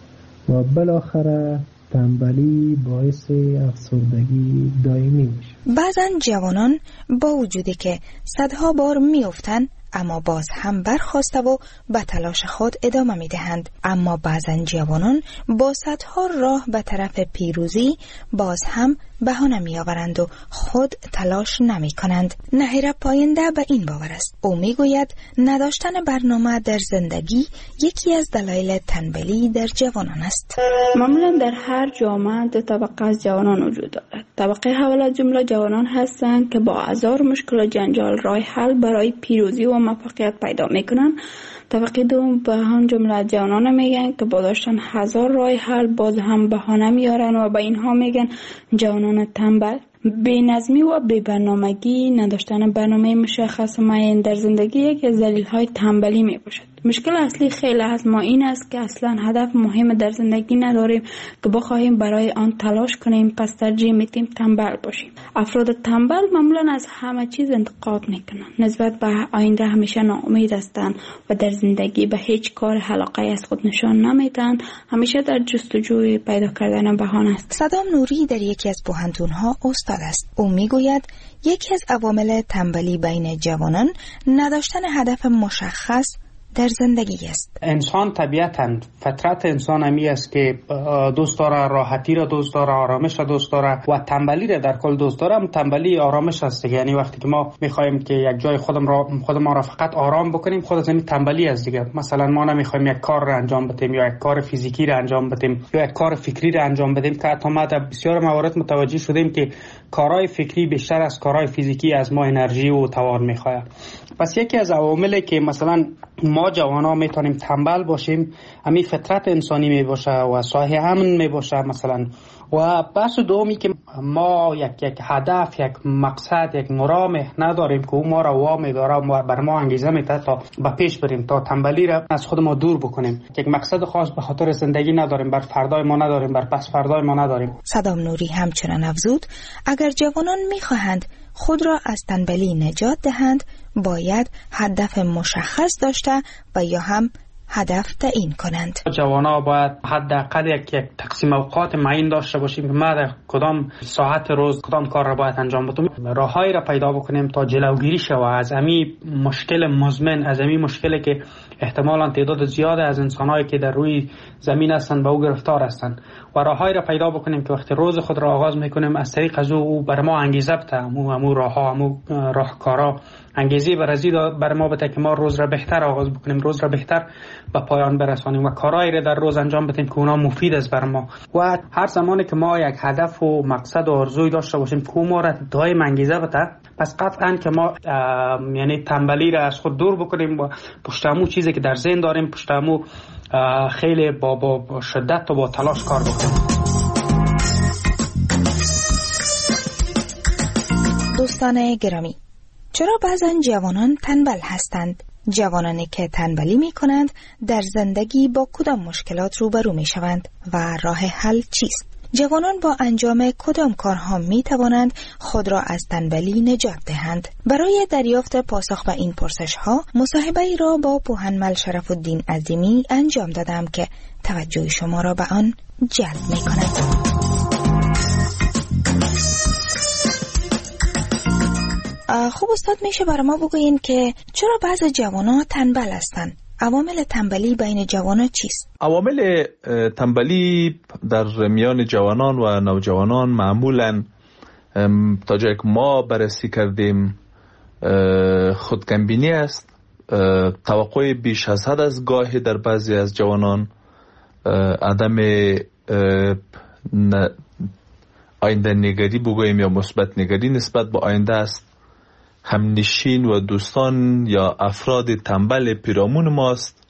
و بالاخره تنبلی باعث افسردگی دائمی میشه. بعضا جوانان با وجودی که صدها بار میافتند اما باز هم برخاسته و به تلاش خود ادامه میدهند. اما بعضا جوانان با صدها راه به طرف پیروزی باز هم بهانه میآورند و خود تلاش نمی کنند. نهیر پاینده به این باور است. او میگوید نداشتن برنامه در زندگی یکی از دلایل تنبلی در جوانان است. معمولا در هر جامعه دو طبقه از جوانان وجود دارد. طبقه اول از جمله جوانان هستند که با هزار مشکل و جنجال راه حل برای پیروزی و موفقیت پیدا میکنند. طبقه دوم به هم جمله جوانان میگن که با داشتن هزار راه حل باز هم بهانه میارن و به اینها میگن جوانان تنبل. بی‌نظمی و بی‌برنامگی، نداشتن برنامه مشخص و معین در زندگی یکی از دلایل تنبلی میباشد. مشکل اصلی خیلی از ما این است که اصلا هدف مهم در زندگی نداریم که بخواهیم برای آن تلاش کنیم، پس ترجیح میدیم تنبل باشیم. افراد تنبل معمولا از همه چیز انتقاد میکنند، نسبت به آینده همیشه ناامید هستند و در زندگی به هیچ کار علاقه از خود نشان نمیدن، همیشه در جستجوی پیدا کردن بهانه است. صدام نوری در یکی از پوهنتون‌ها استاد است. او میگوید یکی از عوامل تنبلی بین جوانان نداشتن هدف مشخص در زندگی است. انسان طبیعتاً فطرت انسان همی است که دوست داره راحتی را دوست داره، آرامش را دوست داره و تنبلی را در کل دوست داره. تنبلی آرامش است. یعنی وقتی که ما میخوایم که یک جای خودمان را فقط آرام بکنیم، خود از این تنبلی است دیگه. مثلا ما نمیخوایم یک کار را انجام بدیم یا یک کار فیزیکی را انجام بدیم یا یک کار فکری را انجام بدیم که حتی ما در بسیار موارد متوجه شدیم که کارهای فکری بیشتر از کارهای فیزیکی از ما انرژی و توان میخواد. پس یکی از عواملی که مثلا ما جوانا میتونیم تنبل باشیم همین فطرت انسانی میباشه و صاحب امن میباشه مثلا. و بحث دومی که ما یک هدف، یک مقصد، یک مرام نداریم که اون ما را وامی داره و بر ما انگیزه میده تا به پیش بریم، تا تنبلی را از خود ما دور بکنیم. یک مقصد خاص به خاطر زندگی نداریم، بر فردای ما نداریم، بر پس فردای ما نداریم. صدام نوری همچنان افزود اگر جوانان میخواهند خود را از تنبلی نجات دهند باید هدف مشخص داشته و یا هم هدف تعیین کنند. جوانا باید حداقل یک تقسیم اوقات معین داشته باشیم که ما در کدام ساعت روز کدام کار را باید انجام بدیم. راههایی را پیدا بکنیم تا جلوگیری شود از همین مشکل مزمن، از همین مشکلی که احتمالاً تعداد زیاد از انسان‌هایی که در روی زمین هستند به او گرفتار هستند و راههایی را پیدا بکنیم که وقتی روز خود را آغاز میکنیم از طریق از او بر ما انگیزه بده، امو راهها، امو راهکارا انگیزه بر ما بده که ما روز را بهتر آغاز بکنیم، روز را بهتر به پایان برسانیم و کارهایی را در روز انجام بدیم که اونا مفید است بر ما. و هر زمانی که ما یک هدف و مقصد و آرزویی داشته باشیم که ما را دائم انگیزه بده، پس قطعاً که ما یعنی تنبلی را از خود دور بکنیم و پشت امو چیزی که در ذهن داریم پشت امو خیلی با شدت و با تلاش کار بکنیم. دوستان گرامی، چرا بعضا جوانان تنبل هستند؟ جوانانی که تنبلی می کنند در زندگی با کدام مشکلات روبرو می شوند و راه حل چیست؟ جوانان با انجام کدام کارها می توانند خود را از تنبلی نجات دهند؟ برای دریافت پاسخ به این پرسش ها مصاحبه‌ای را با پوهنمل شرف الدین عظیمی انجام دادم که توجه شما را به آن جلب می کند. خوب استاد، میشه برای ما بگوین که چرا بعض جوانان تنبل هستند؟ عوامل تنبلی بین جوانان چیست؟ عوامل تنبلی در میان جوانان و نوجوانان معمولاً تا جایی که ما بررسی کردیم خودکمبینی است، توقع بیش از حد از گاهی در بعضی از جوانان، عدم آینده نگری بگوییم یا مثبت نگری نسبت به آینده است، همنشین و دوستان یا افراد تنبل پیرامون ماست،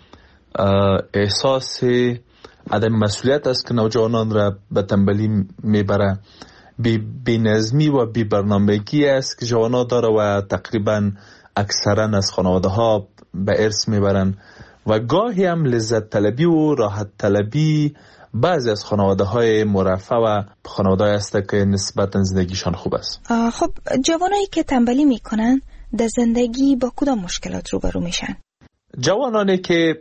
احساس عدم مسئولیت است که نوجوانان را به تنبلی میبره، بی‌نظمی و بی‌برنامگی است که جوانان داره و تقریبا اکثرا از خانواده ها به ارث میبرن و گاهی هم لذت طلبی و راحت طلبی بعضی از خانواده های مرفه و خانواده هسته که نسبتا زندگیشان خوب است. خب جوانایی که تنبلی میکنن در زندگی با کدام مشکلات روبرو میشن؟ جوانانی که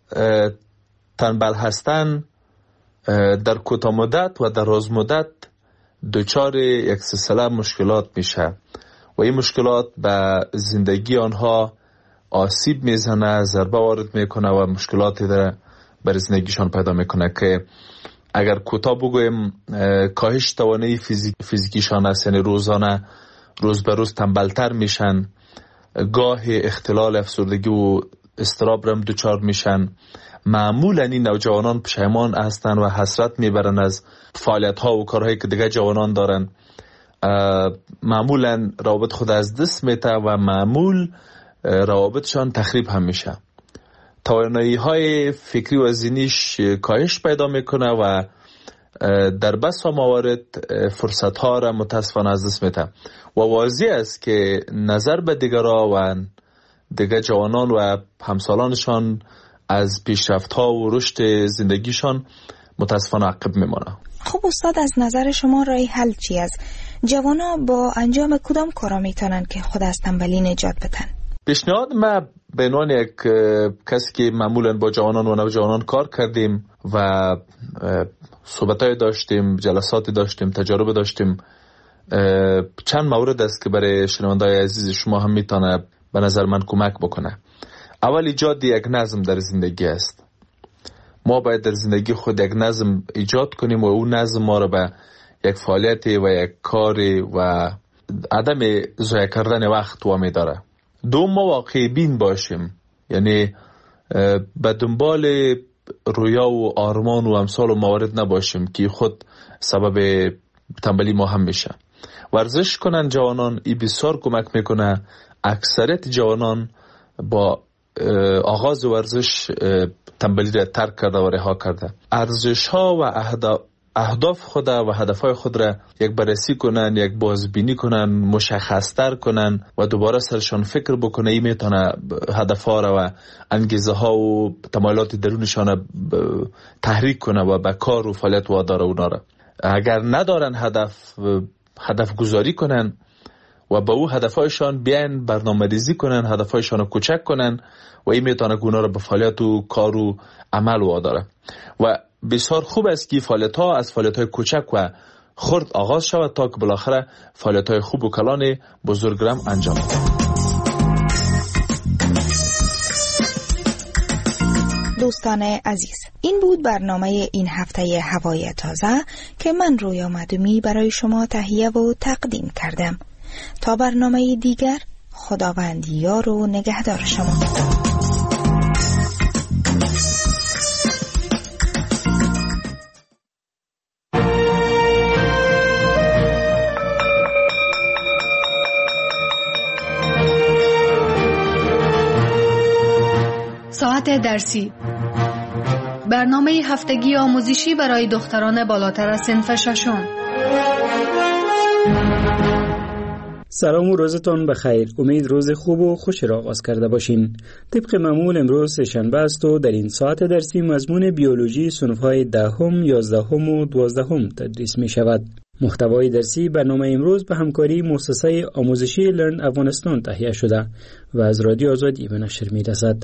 تنبل هستن در کوتاه مدت و در دراز مدت دچار یک سلسله مشکلات میشه و این مشکلات به زندگی آنها آسیب میزنه، ضربه وارد میکنه و مشکلاتی در بر زندگیشان پیدا میکنه که اگر کوتاه بگویم کاهش توانایی فیزیکیشان است، یعنی روزانه روز به روز تنبلتر میشن، گاه اختلال افسردگی و اضطراب رم دچار میشن. معمولا این نوجوانان پشیمان هستن و حسرت میبرن از فعالیت ها و کارهایی که دیگه جوانان دارن، معمولا روابط خود از دست میته و معمول روابطشان تخریب هم میشه، توانایی های فکری و ذهنیش کاهش پیدا میکنه و در بسا موارد فرصت ها را متاسفانه از دست میده و واضح است که نظر به دیگران و دیگر جوانان و همسالانشان از پیشرفت ها و رشد زندگیشان متاسفانه عقب میمانه. خب استاد، از نظر شما راه حل چی است؟ جوانا با انجام کدام کارا میتونن که خود از تنبلی نجات بدن؟ پیشنهاد ما به عنوان یک کسی که معمولا با جوانان و نوجوانان کار کردیم و صحبتای داشتیم، جلساتی داشتیم، تجارب داشتیم، چند مورد است که برای شنونده‌های عزیز شما هم میتونه به نظر من کمک بکنه. اول ایجاد یک نظم در زندگی است. ما باید در زندگی خود یک نظم ایجاد کنیم و اون نظم ما رو به یک فعالیتی و یک کاری و عدم ضایع کردن وقت وامی داره. دوم، ما واقعی بین باشیم، یعنی به دنبال رویا و آرمان و امثال و موارد نباشیم که خود سبب تنبلی ما هم میشه. ورزش کنن جوانان، این بسیار کمک میکنه. اکثریت جوانان با آغاز ورزش تنبلی را ترک کرده و رها کرده. ارزش ها و اهداف خود و هدفهای خود را یک بررسی کنن، یک بازبینی کنن، مشخص‌تر کنن و دوباره سرشان فکر بکنه. این میتونه هدفها را و انگیزه ها و تمایلات درونشان را تحریک کنه و به کار و فعالیت واداره اونا را. اگر ندارن هدف گذاری کنن و با او هدفهایشان بیان برنامه ریزی کنن، هدفهایشان رو کوچک کنن و این میتونه که اونا رو به فعالیت و کار و عمل واداره. و بسیار خوب است که فعالیت ها از فعالیت های کوچک و خرد آغاز شود تا که بالاخره فعالیت های خوب و کلان بزرگ را انجام دهد. دوستان عزیز، این بود برنامه این هفته هوای تازه که من رویا معدومی برای شما تهیه و تقدیم کردم. تا برنامه دیگر، خداوند یار و نگهدار شما. ساعت درسی، برنامه هفتگی آموزشی برای دختران بالاتر از صنف ششم. سلام و روزتان بخیر. امید روز خوب و خوش را آغاز کرده باشین. طبق معمول امروز سه‌شنبه است و در این ساعت درسی مضمون بیولوژی صنف‌های 10ام، 11ام و 12ام تدریس می شود. محتوای درسی برنامه امروز به همکاری مؤسسه آموزشی لرن افغانستان تهیه شده و از رادیو آزادی به نشر می رسد.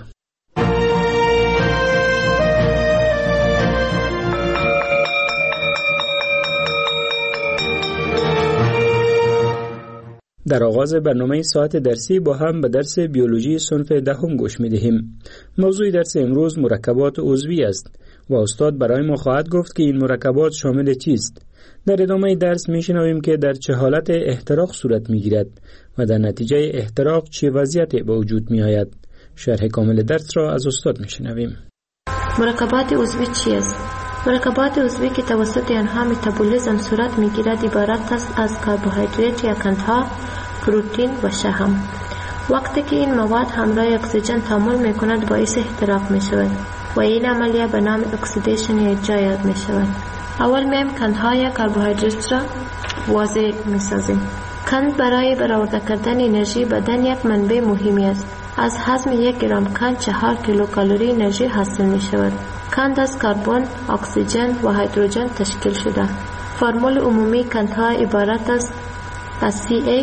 در آغاز برنامه ساعت درسی با هم به درس بیولوژی صنف 10م گوش می دهیم. موضوع درس امروز مرکبات عضوی است و استاد برای ما خواهد گفت که این مرکبات شامل چیست. در ادامه درس می شنویم که در چه حالت احتراق صورت می گیرد و در نتیجه احتراق چه وضعیتی به وجود می آید. شرح کامل درس را از استاد می شنویم. مرکبات عضوی چیست؟ مرکبات عضوی که توسط آنها متابولیسم صورت می گیرد عبارت است از کربوهیدرات یا قندها، پروتئین و شحم. وقتی که این مواد همراه اکسیژن تعامل می کند باعث احتراق می شود و این عملیه به نام اکسیدیشن یا اجرا یاد می شود. اول میم قندها یا کربوهیدرات را واضح می سازیم. قند برای برآورده کردن انرژی بدن یک منبع مهمی است. از هضم 1 گرم قند 4 کیلوکالری انرژی حاصل می شود. قند از کربن، اکسیژن و هیدروژن تشکیل شده. فرمول عمومی قندها عبارت است از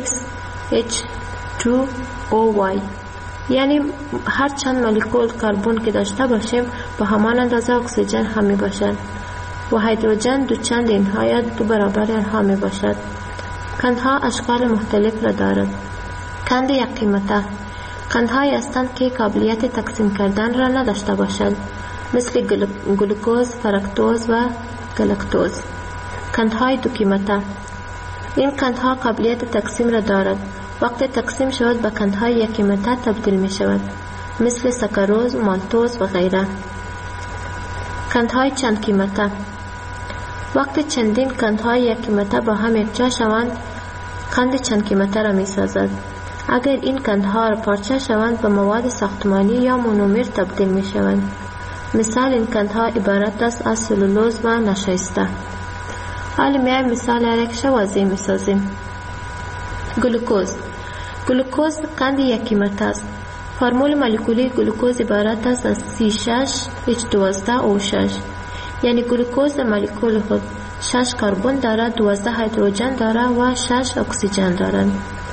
CXH2OY، یعنی هر چند مولکول کربن که داشته باشیم به همان اندازه اکسیژن هم می باشد و هیدروژن دو چند اینها یا 2 برابر آنها می باشد. قندها اشکال مختلف را دارد. قند یک قیمته قندهایی هستند که قابلیت تقسیم کردن را نداشته باشند، مثل گلوکوز، فرکتوز و گلاکتوز. قندهای دو قیمته این قندها قابلیت تقسیم را دارد. وقتی تقسیم شود به قندهای یک قیمته تبدیل می شود، مثل ساکاروز، مالتوز و غیره. قندهای چند قیمته وقتی چندین قندهای یک قیمته با هم یکجا شوند قند چند قیمته را می سازد. اگر این قندها را پارچه شوند به مواد ساختمانی یا مونومر تبدیل می شوند. مثال این قندها عبارت است از سلولوز و نشایسته. حالا میایم مثال یک واضح می سازیم. گلوکوز قند یک قیمت است. فرمول مولکولی گلوکوز عبارت است از C6H12O6، یعنی گلوکوز مولکول خود 6 کربن دارد، 12 هیدروژن دارد و 6 اکسیژن دارد.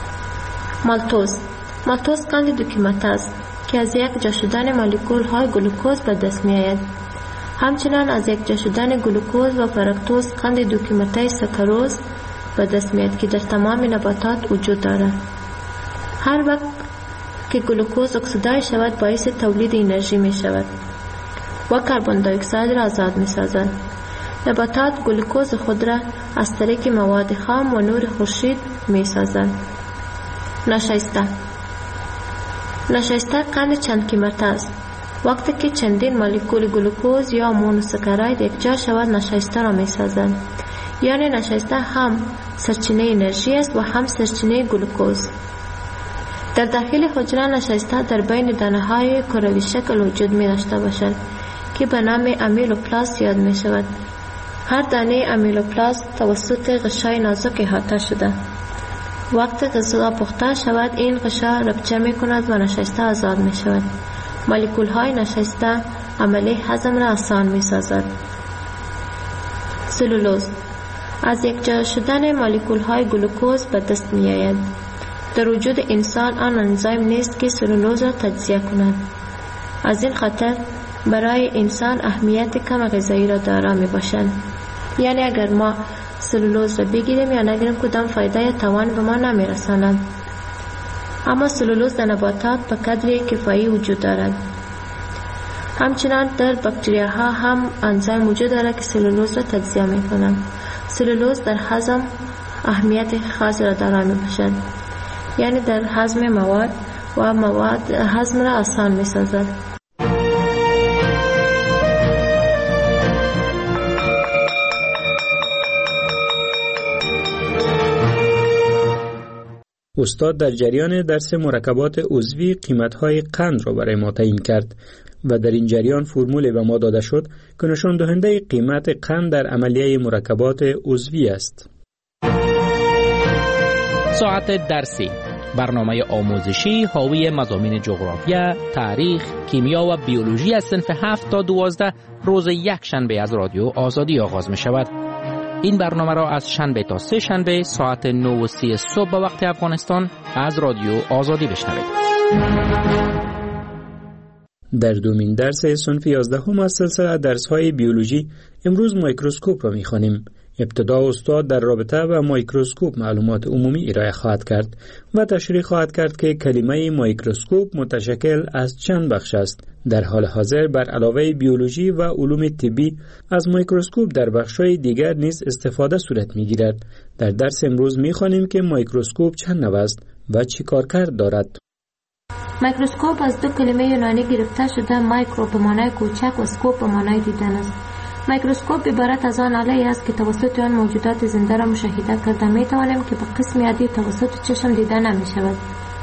مالتوز قند دو قیمت است که از یک جا شدن مولکول های گلوکوز به دست می آید. همچنان از یک جا شدن گلوکوز و فرکتوز قند دو قیمته ساکاروز به دست می آید که در تمام نباتات وجود دارد. هر وقت که گلوکوز اکسیدای شود باعث تولید انرژی می شود و کربن دی اکساید را آزاد می سازد. نباتات گلوکوز خود را از طریق مواد خام و نور خورشید می سازند. نشایسته قند چند قیمت است. وقتی که چندین مولکول گلوکوز یا مونوساکاراید یکجا شود نشایسته را می سازند. یعنی نشایسته هم سرچینه انرژی است و هم سرچینه گلوکوز. در داخل حجره نشایسته در بین دانه های کروی شکل وجود می داشته باشد که به نام امیلوپلاست یاد می شود. هر دانه امیلوپلاست توسط غشای نازک احاطه شده. وقتی غذا پخته شود این غشا ربچه می کند و نشایسته آزاد می شود. مولکول های نشایسته عملی هضم را آسان می سازد. سلولوز از یک جا شدن مولکول های گلوکوز به دست می آید. در وجود انسان آن انزیم نیست که سلولوز را تجزیه کند. از این خاطر برای انسان اهمیت کم غذایی را دارا می باشد. یعنی اگر ما سلولوز را بگیریم یا نگیریم کدام فایده یا توان به ما نمی رساند. اما سلولوز در نباتات به قدر کفایی وجود دارد. همچنان در باکتریاها هم انزیم وجود دارد که سلولوز را تجزیه می کنند. سلولوز در هضم اهمیت خاصی را دارا می باشد، یعنی در هضم مواد و مواد هضم را آسان می سازد. استاد در جریان درس مرکبات عضوی قیمت‌های قند را برای ما تعیین کرد و در این جریان فرمولی به ما داده شد که نشان دهنده قیمت قند در عملیه مرکبات عضوی است. ساعت درسی، برنامه آموزشی حاوی مضامین جغرافیا، تاریخ، کیمیا و بیولوژی از صنف 7 تا 12 روز یک شنبه از رادیو آزادی آغاز می شود. این برنامه را از شنبه تا سه شنبه ساعت 9:30 صبح به وقت افغانستان از رادیو آزادی بشنوید. در دومین درس صنف 11 از سلسله درس‌های بیولوژی امروز میکروسکوپ را می‌خوانیم. ابتدا استاد در رابطه با میکروسکوپ معلومات عمومی ارائه خواهد کرد و تشریح خواهد کرد که کلمه میکروسکوپ متشکل از چند بخش است. در حال حاضر بر علاوه بیولوژی و علوم طبی از میکروسکوپ در بخش‌های دیگر نیز استفاده صورت می‌گیرد. در درس امروز می‌خوانیم که میکروسکوپ چند نوع است و چی کارکرد دارد. میکروسکوپ از دو کلمه یونانی گرفته شده، مایکرو به معنای کوچک و سکوپ به معنای دیدن است. میکروسکوپ عبارت از آن آله است که توسط آن موجودات زنده را مشاهده کرده می‌توانیم که به قسم عادی توسط چشم دیده نمی‌شود.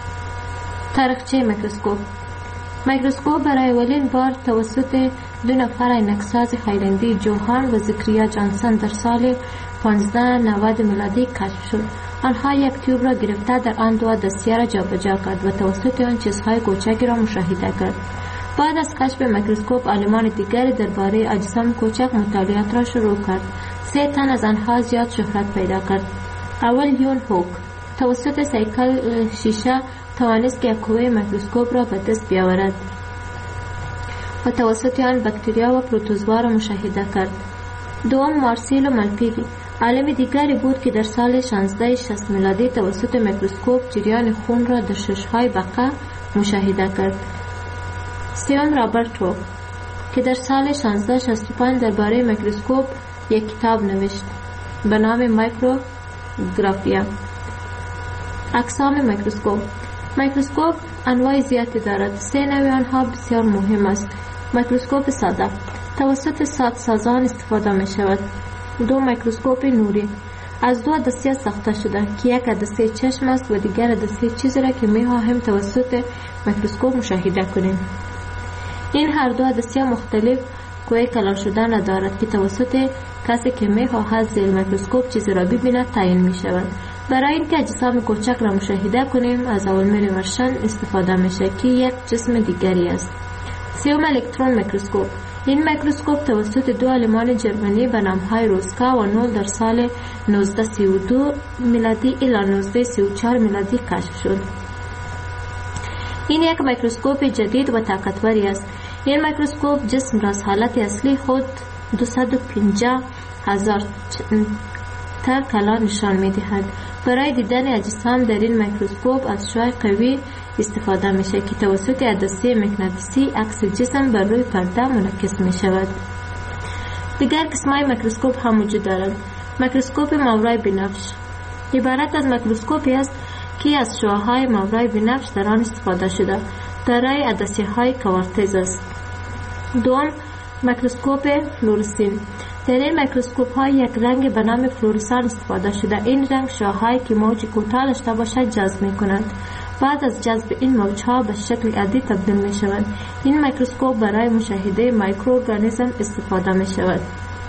تاریخچه میکروسکوپ. میکروسکوپ برای اولین بار توسط دو نفر عینک‌ساز هایلندی، جوهان و زکریا جانسن در سال 1590 میلادی کشف شد. آنها یک تیوب را گرفته در آن دو دستیه را جابجا کرد و توسط آن چیزهای کوچکی را مشاهده کرد. بعد از کشف میکروسکوپ عالمان دیگری درباره اجسام کوچک مطالعات را شروع کرد. 3 تن از آنها زیاد شهرت پیدا کرد. اول یون هوک توسط سیکل شیشه توانست که قوه میکروسکوپ را به دست بیاورد و توسط آن باکتریا و پروتوزوا را مشاهده کرد. دوم مارسیلو مالپیگی عالم دیگری بود که در سال 1660 میلادی توسط میکروسکوپ جریان خون را در شش‌های بقا مشاهده کرد. سوم رابرت هوک که در سال 1665 درباره میکروسکوپ یک کتاب نوشت به نام مایکروگرافیا. اقسام میکروسکوپ. میکروسکوپ انواع زیادی دارد. 3 نوع آنها بسیار مهم است. میکروسکوپ ساده توسط سازان استفاده می شود. 2 میکروسکوپ نوری از 2 دسته ساخته شده که یک دسته چشم است و دیگر دسته چیزی را که می خواهیم توسط میکروسکوپ مشاهده کنیم. این هر 2 دسته مختلف قوه کلان شدن دارد که توسط کسی که می خواهد زیر میکروسکوپ چیزی را ببیند تعیین می شود. برای اینکه اجسام کوچک را مشاهده کنیم از اولمر ورشن استفاده میشه که یک جسم دیگری است. سوم الکترون میکروسکوپ. این میکروسکوپ توسط 2 عالمان جرمنی به نامهای روسکا و نول در سال 1932 میلادی الی 1934 میلادی کشف شد. این یک میکروسکوپ جدید و طاقتوری است. این میکروسکوپ جسم را از حالت اصلی خود 250,000 تا کلان نشان می‌دهد. برای دیدن اجسام در این میکروسکوپ از شعاع قوی استفاده میشه که توسط عدسه مغناطیسی عکس جسم بر روی پرده منعکس میشود. دیگر قسم‌های میکروسکوپ هم وجود دارند. میکروسکوپ ماورای بنفش عبارت از میکروسکوپی است که از شعاع‌های ماورای بنفش در آن استفاده شده. دارای عدسه‌های کوارتز است. دوم میکروسکوپ فلورسین. در این میکروسکوپ ها یک رنگ به نام فلورسان استفاده شده. این رنگ شعاع‌هایی که موج کوتاه داشته باشد جذب می‌کنند. بعد از جذب این موج‌ها به شکل عادی تبدیل می‌شوند. این میکروسکوپ برای مشاهده مایکروارگانیسم استفاده می‌شود.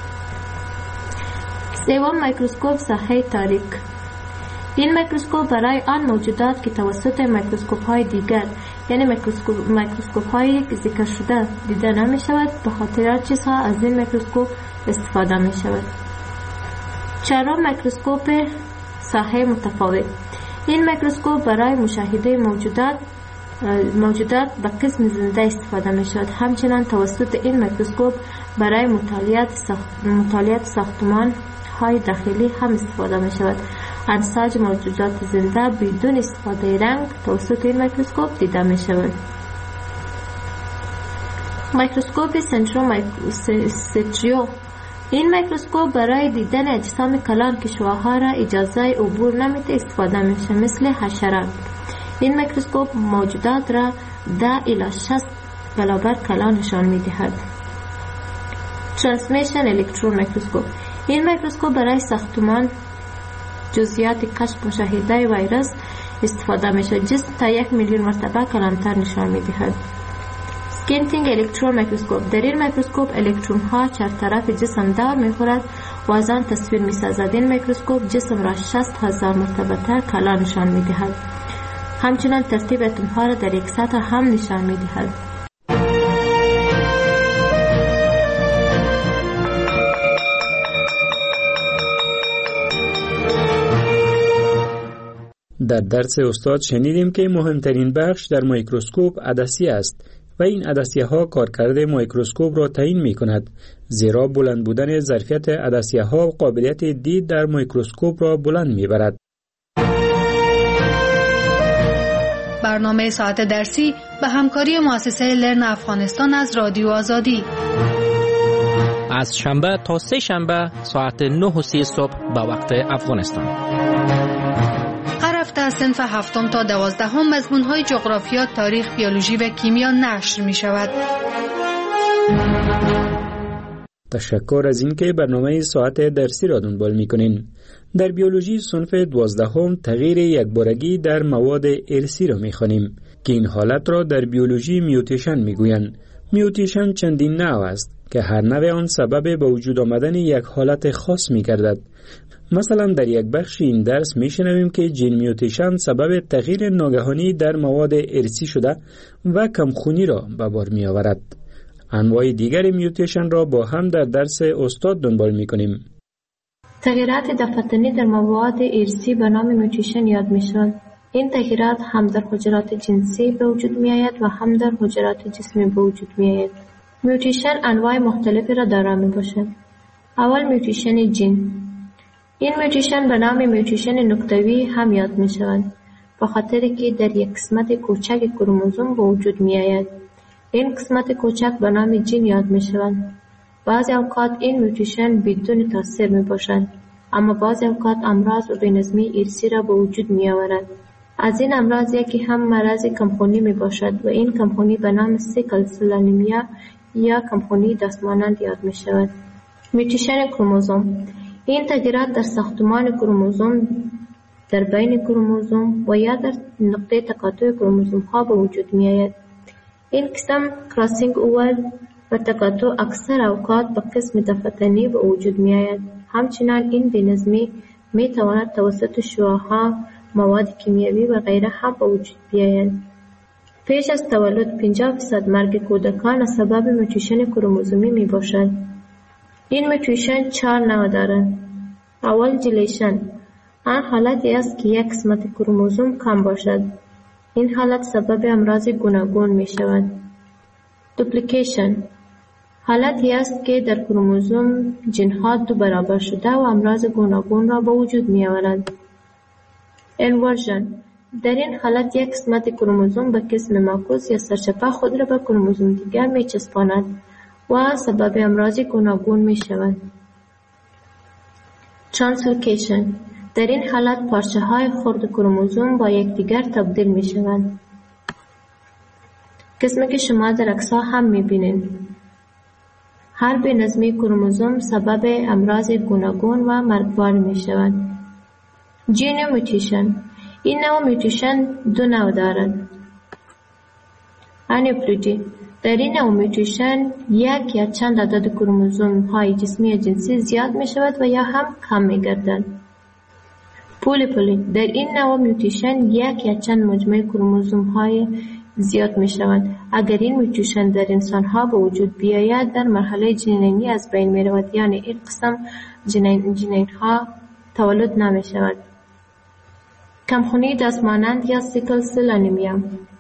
سوم میکروسکوپ ساحه تاریک. این میکروسکوپ برای آن موجودات که توسط میکروسکوپ‌های دیگر یعنی میکروسکوپ‌های که ذکر شده دیده نمی‌شود به خاطر چیزها از این میکروسکوپ استفاده می‌شود. چهارم میکروسکوپ ساحه متفاوت. این میکروسکوپ برای مشاهده موجودات به قسم زنده استفاده می‌شود. همچنین توسط این میکروسکوپ برای مطالعات ساختمان های داخلی هم استفاده می‌شود. انساج موجودات زنده بدون استفاده رنگ توسط این میکروسکوپ دیده می‌شود. میکروسکوپ سنتریو. این میکروسکوپ برای دیدن اجسام کلان که شعاعها را اجازه عبور نمیده استفاده میشه، مثل حشرات. این میکروسکوپ موجودات را 10 الی 60 برابر کلان نشان میدهد. ترانسمیشن الکترون میکروسکوپ. این میکروسکوپ برای ساختمان جزئیات کشف مشاهده ویروس استفاده میشه. جسم تا 1 میلیون مرتبه کلانتر نشان میدهد. سکینتینگ الکترون میکروسکوپ. در این میکروسکوپ الکترون ها چهارطرف جسم دور میخورد و از آن تصویر میسازد. این میکروسکوپ جسم را 60,000 مرتبه تر کلان نشان میدهد. همچنان ترتیب اتم ها را در یک سطح هم نشان میدهد. در درس استاد شنیدیم که مهمترین بخش در میکروسکوپ عدسیه است و این عدسیه ها کارکرد میکروسکوپ را تعیین می کند، زیرا بلند بودن ظرفیت عدسیه ها قابلیت دید در میکروسکوپ را بلند می برد. برنامه ساعت درسی به همکاری مؤسسه لرن افغانستان از رادیو آزادی از شنبه تا سه شنبه ساعت 9:30 صبح به وقت افغانستان. هر هفته از صنف 7 تا 12 مضمون‌های جغرافیا، تاریخ، بیولوژی و کیمیا نشر می‌شود. تشکر از اینکه برنامه ساعت درسی را دنبال می‌کنین. در بیولوژی صنف 12 تغییر یکبارگی در مواد ارثی را می‌خوانیم که این حالت را در بیولوژی میوتیشن می‌گویند. میوتیشن چندین نوع است که هر نوع آن سبب به وجود آمدن یک حالت خاص می‌گردد. مثلا در یک بخش این درس میشنویم که جین میوتیشن سبب تغییر ناگهانی در مواد ارثی شده و کمخونی را به بار می آورد. انواع دیگر میوتیشن را با هم در درس استاد دنبال می کنیم. تغییرات دفتنی در مواد ارثی به نام میوتیشن یاد می شود. این تغییرات هم در حجرات جنسی به وجود می آید و هم در حجرات جسمی به وجود می آید. میوتیشن انواع مختلفی را دارا می باشد. اول میوتیشن جین. این میوتیشن به نام میوتیشن نکتوی هم یاد می شود به خاطر که در یک قسمت کوچک کروموزوم به وجود می آید. این قسمت کوچک به نام جین یاد می شود. بعضی اوقات این میوتیشن بدون تاثیر می باشد، اما بعضی اوقات امراض و بی‌نظمی ارثی را به وجود می آورد. از این امراض یکی هم مرض کمخونی می باشد و این کمخونی به نام سیکل سل انیمیا یا کمخونی دستمانند یاد می شود. میوتیشن کروموزوم. این تغییرات در ساختمان کروموزوم، در بین کروموزوم و یا در نقطه تقاطع کروموزوم ها به وجود می آید. این قسم کراسینگ اوور و تقاطع اکثر اوقات به قسم دفتنی به وجود می آید. همچنان این بی‌نظمی می تواند توسط شعاعها، مواد کیمیایی و غیره هم به وجود بیاید. پیش از تولد 50% مرگ کودکان سبب میوتیشن کروموزومی می باشد. این میوتیشن 4 نوع دارد. اول جلیشن. آن حالتی است که یک قسمت کروموزوم کم باشد. این حالت سبب امراض گوناگون می شود. دوپلیکیشن. حالتی است که در کروموزوم جنها 2 برابر شده و امراض گوناگون را به وجود می آورد. انورژن. در این حالت یک قسمت کروموزوم به قسم معکوس یا سرچپه خود را به کروموزوم دیگر می چسباند و سبب امراض گوناگون می شود. ترانسلوکیشن. در این حالت پارچه های خرد کروموزوم با یکدیگر تبدیل می شوند. قسمی که شما در عکس‌ها هم می بینید. هر بی‌نظمی کروموزوم سبب امراض گوناگون و مرگبار می شود. جین میوتیشن. این نوع میوتیشن 2 نوع دارد. انیپلویدی. در این نوع میوتیشن یک یا چند عدد کروموزوم های جسمی یا جنسی زیاد می شود و یا هم کم می گردد. پولیپولی. در این نوع میوتیشن یک یا چند مجموعه کروموزوم های زیاد می شوند. اگر این میوتیشن در انسان ها به وجود بیاید در مرحله جنینی از بین می رود، یعنی این قسم جنین ها تولد نمی شود. کمخونی دستمانند یا سیکل سل انیمیا.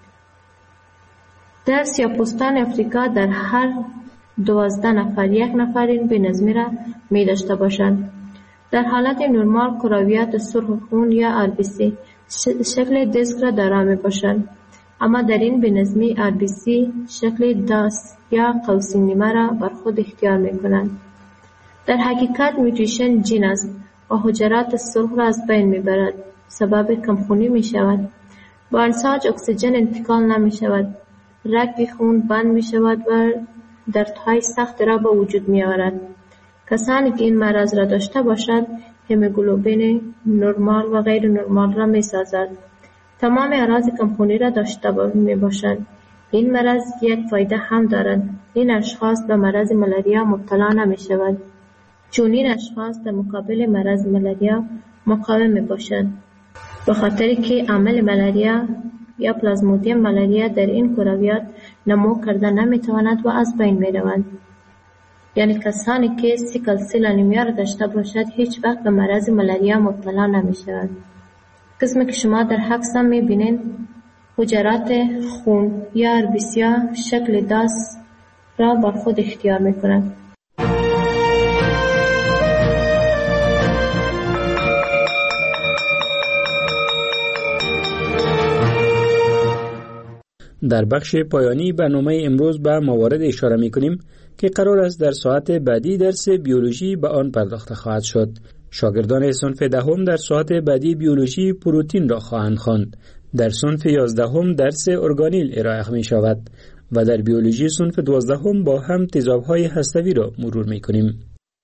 در سیاه‌پوستان افریقا در هر 12 نفر 1 نفر این بی‌نظمی را می داشته باشند. در حالت نرمال کرویات سرخ خون یا RBC شکل دیسک را دارا می باشند. اما در این بنظمی RBC شکل داس یا قوس نیمه را بر خود اختیار می کنند. در حقیقت میوتیشن جین است و حجرات سرخ را از بین می برد. سبب کمخونی می شود. با انساج اکسیژن انتقال نمی شود. رگ خون بند می شود و دردهای سخت را به وجود می آورد. کسانی که این مرض را داشته باشد هموگلوبین نرمال و غیر نرمال را می سازد. تمام اعراض کمخونی را داشته می باشند. این مرض یک فایده هم دارد. این اشخاص به مرض ملاریا مبتلا نمی شود. چون این اشخاص در مقابل مرض ملاریا مقاوم می باشند. به خاطر که عامل ملاریا یا پلازمودیم ملاریا در این کرویات نمو کرده نمی تواند و از بین می روند. یعنی کسانی که سیکل سیل انیمیا را داشته باشد هیچ وقت به مرض ملاریا مبتلا نمی شود. قسمی که شما در عکس هم می بینید حجرات خون یا RBC شکل داس را بر خود اختیار می کنند. در بخش پایانی برنامه امروز به موارد اشاره می کنیم که قرار است در ساعت بعدی درس بیولوژی به آن پرداخته خواهد شد. شاگردان صنف دهم در ساعت بعدی بیولوژی پروتئین را خواهند خواند. در صنف 11 درس ارگانیل ارائه می شود و در بیولوژی صنف 12 با هم تیزاب‌های هسته‌ای را مرور می کنیم.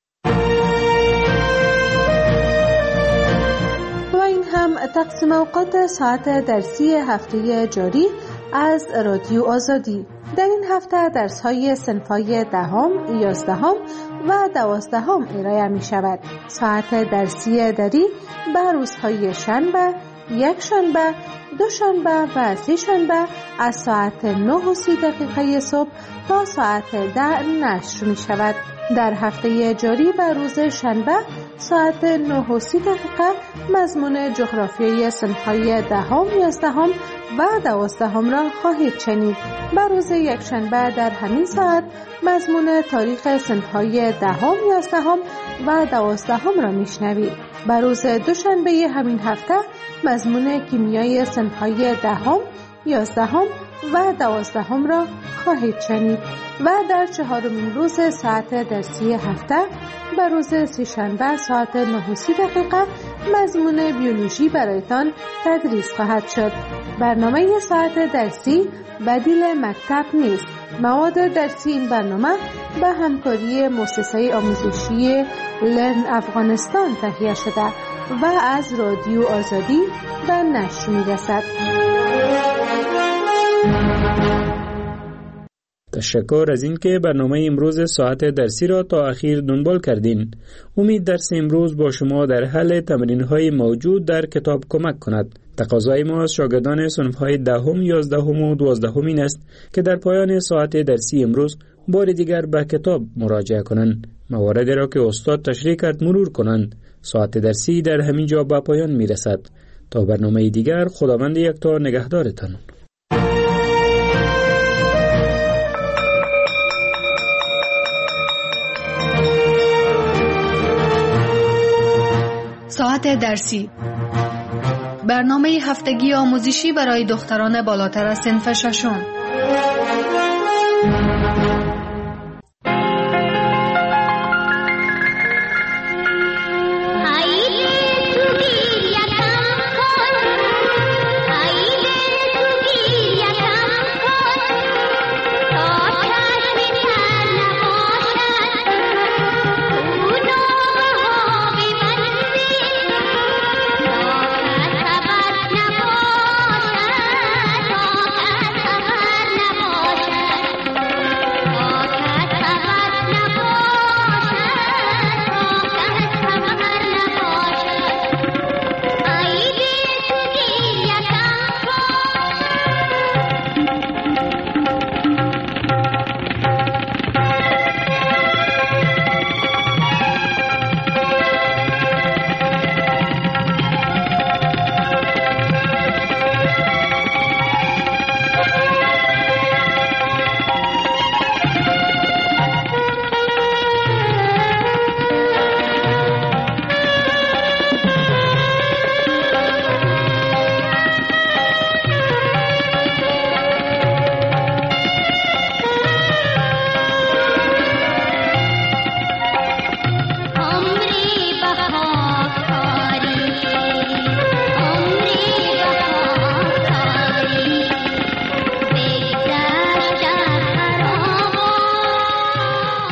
و این هم تقسیم اوقات ساعت درسی هفته جاری از رادیو آزادی. در این هفته درس‌های صنف‌های 10، 11 و 12 ارائه می شود. ساعت درسی دری به روزهای شنبه، یک شنبه، دو شنبه و سه شنبه از ساعت 9:30 صبح تا ساعت 10 نشر می شود. در هفته جاری به روز شنبه ساعت 9:30 مضمون جغرافیای صنف‌های 10، 11 و 12 را خواهید شنید. به روز یک شنبه در همین ساعت مضمون تاریخ صنف‌های 10، 11 و 12 را میشنوید. به روز دوشنبه همین هفته مضمون کیمیای صنف‌های 10، 11 و 12 را خواهید شنید و در 4مین روز ساعت درسی هفته به روز سه‌شنبه ساعت 9:30 مضمون بیولوژی برایتان تدریس خواهد شد. برنامه ساعت درسی بدیل مکتب نیست. مواد درسی این برنامه به همکاری مؤسسه آموزشی لرن افغانستان تهیه شده و از رادیو آزادی به نشر می‌رسد. تشکر از اینکه برنامه امروز ساعت درسی را تا اخیر دنبال کردین. امید درس امروز با شما در حل تمرین‌های موجود در کتاب کمک کند. تقاضای ما از شاگردان صنف‌های 10، 11 و 12 این است که در پایان ساعت درسی امروز بار دیگر به کتاب مراجعه کنند. مواردی را که استاد تشریح کرد مرور کنند. ساعت درسی در همین جا به پایان میرسد. تا برنامه دیگر خداوند یکتا نگهدارتان. ساعت درسی، برنامه هفتگی آموزشی برای دختران بالاتر از صنف 6.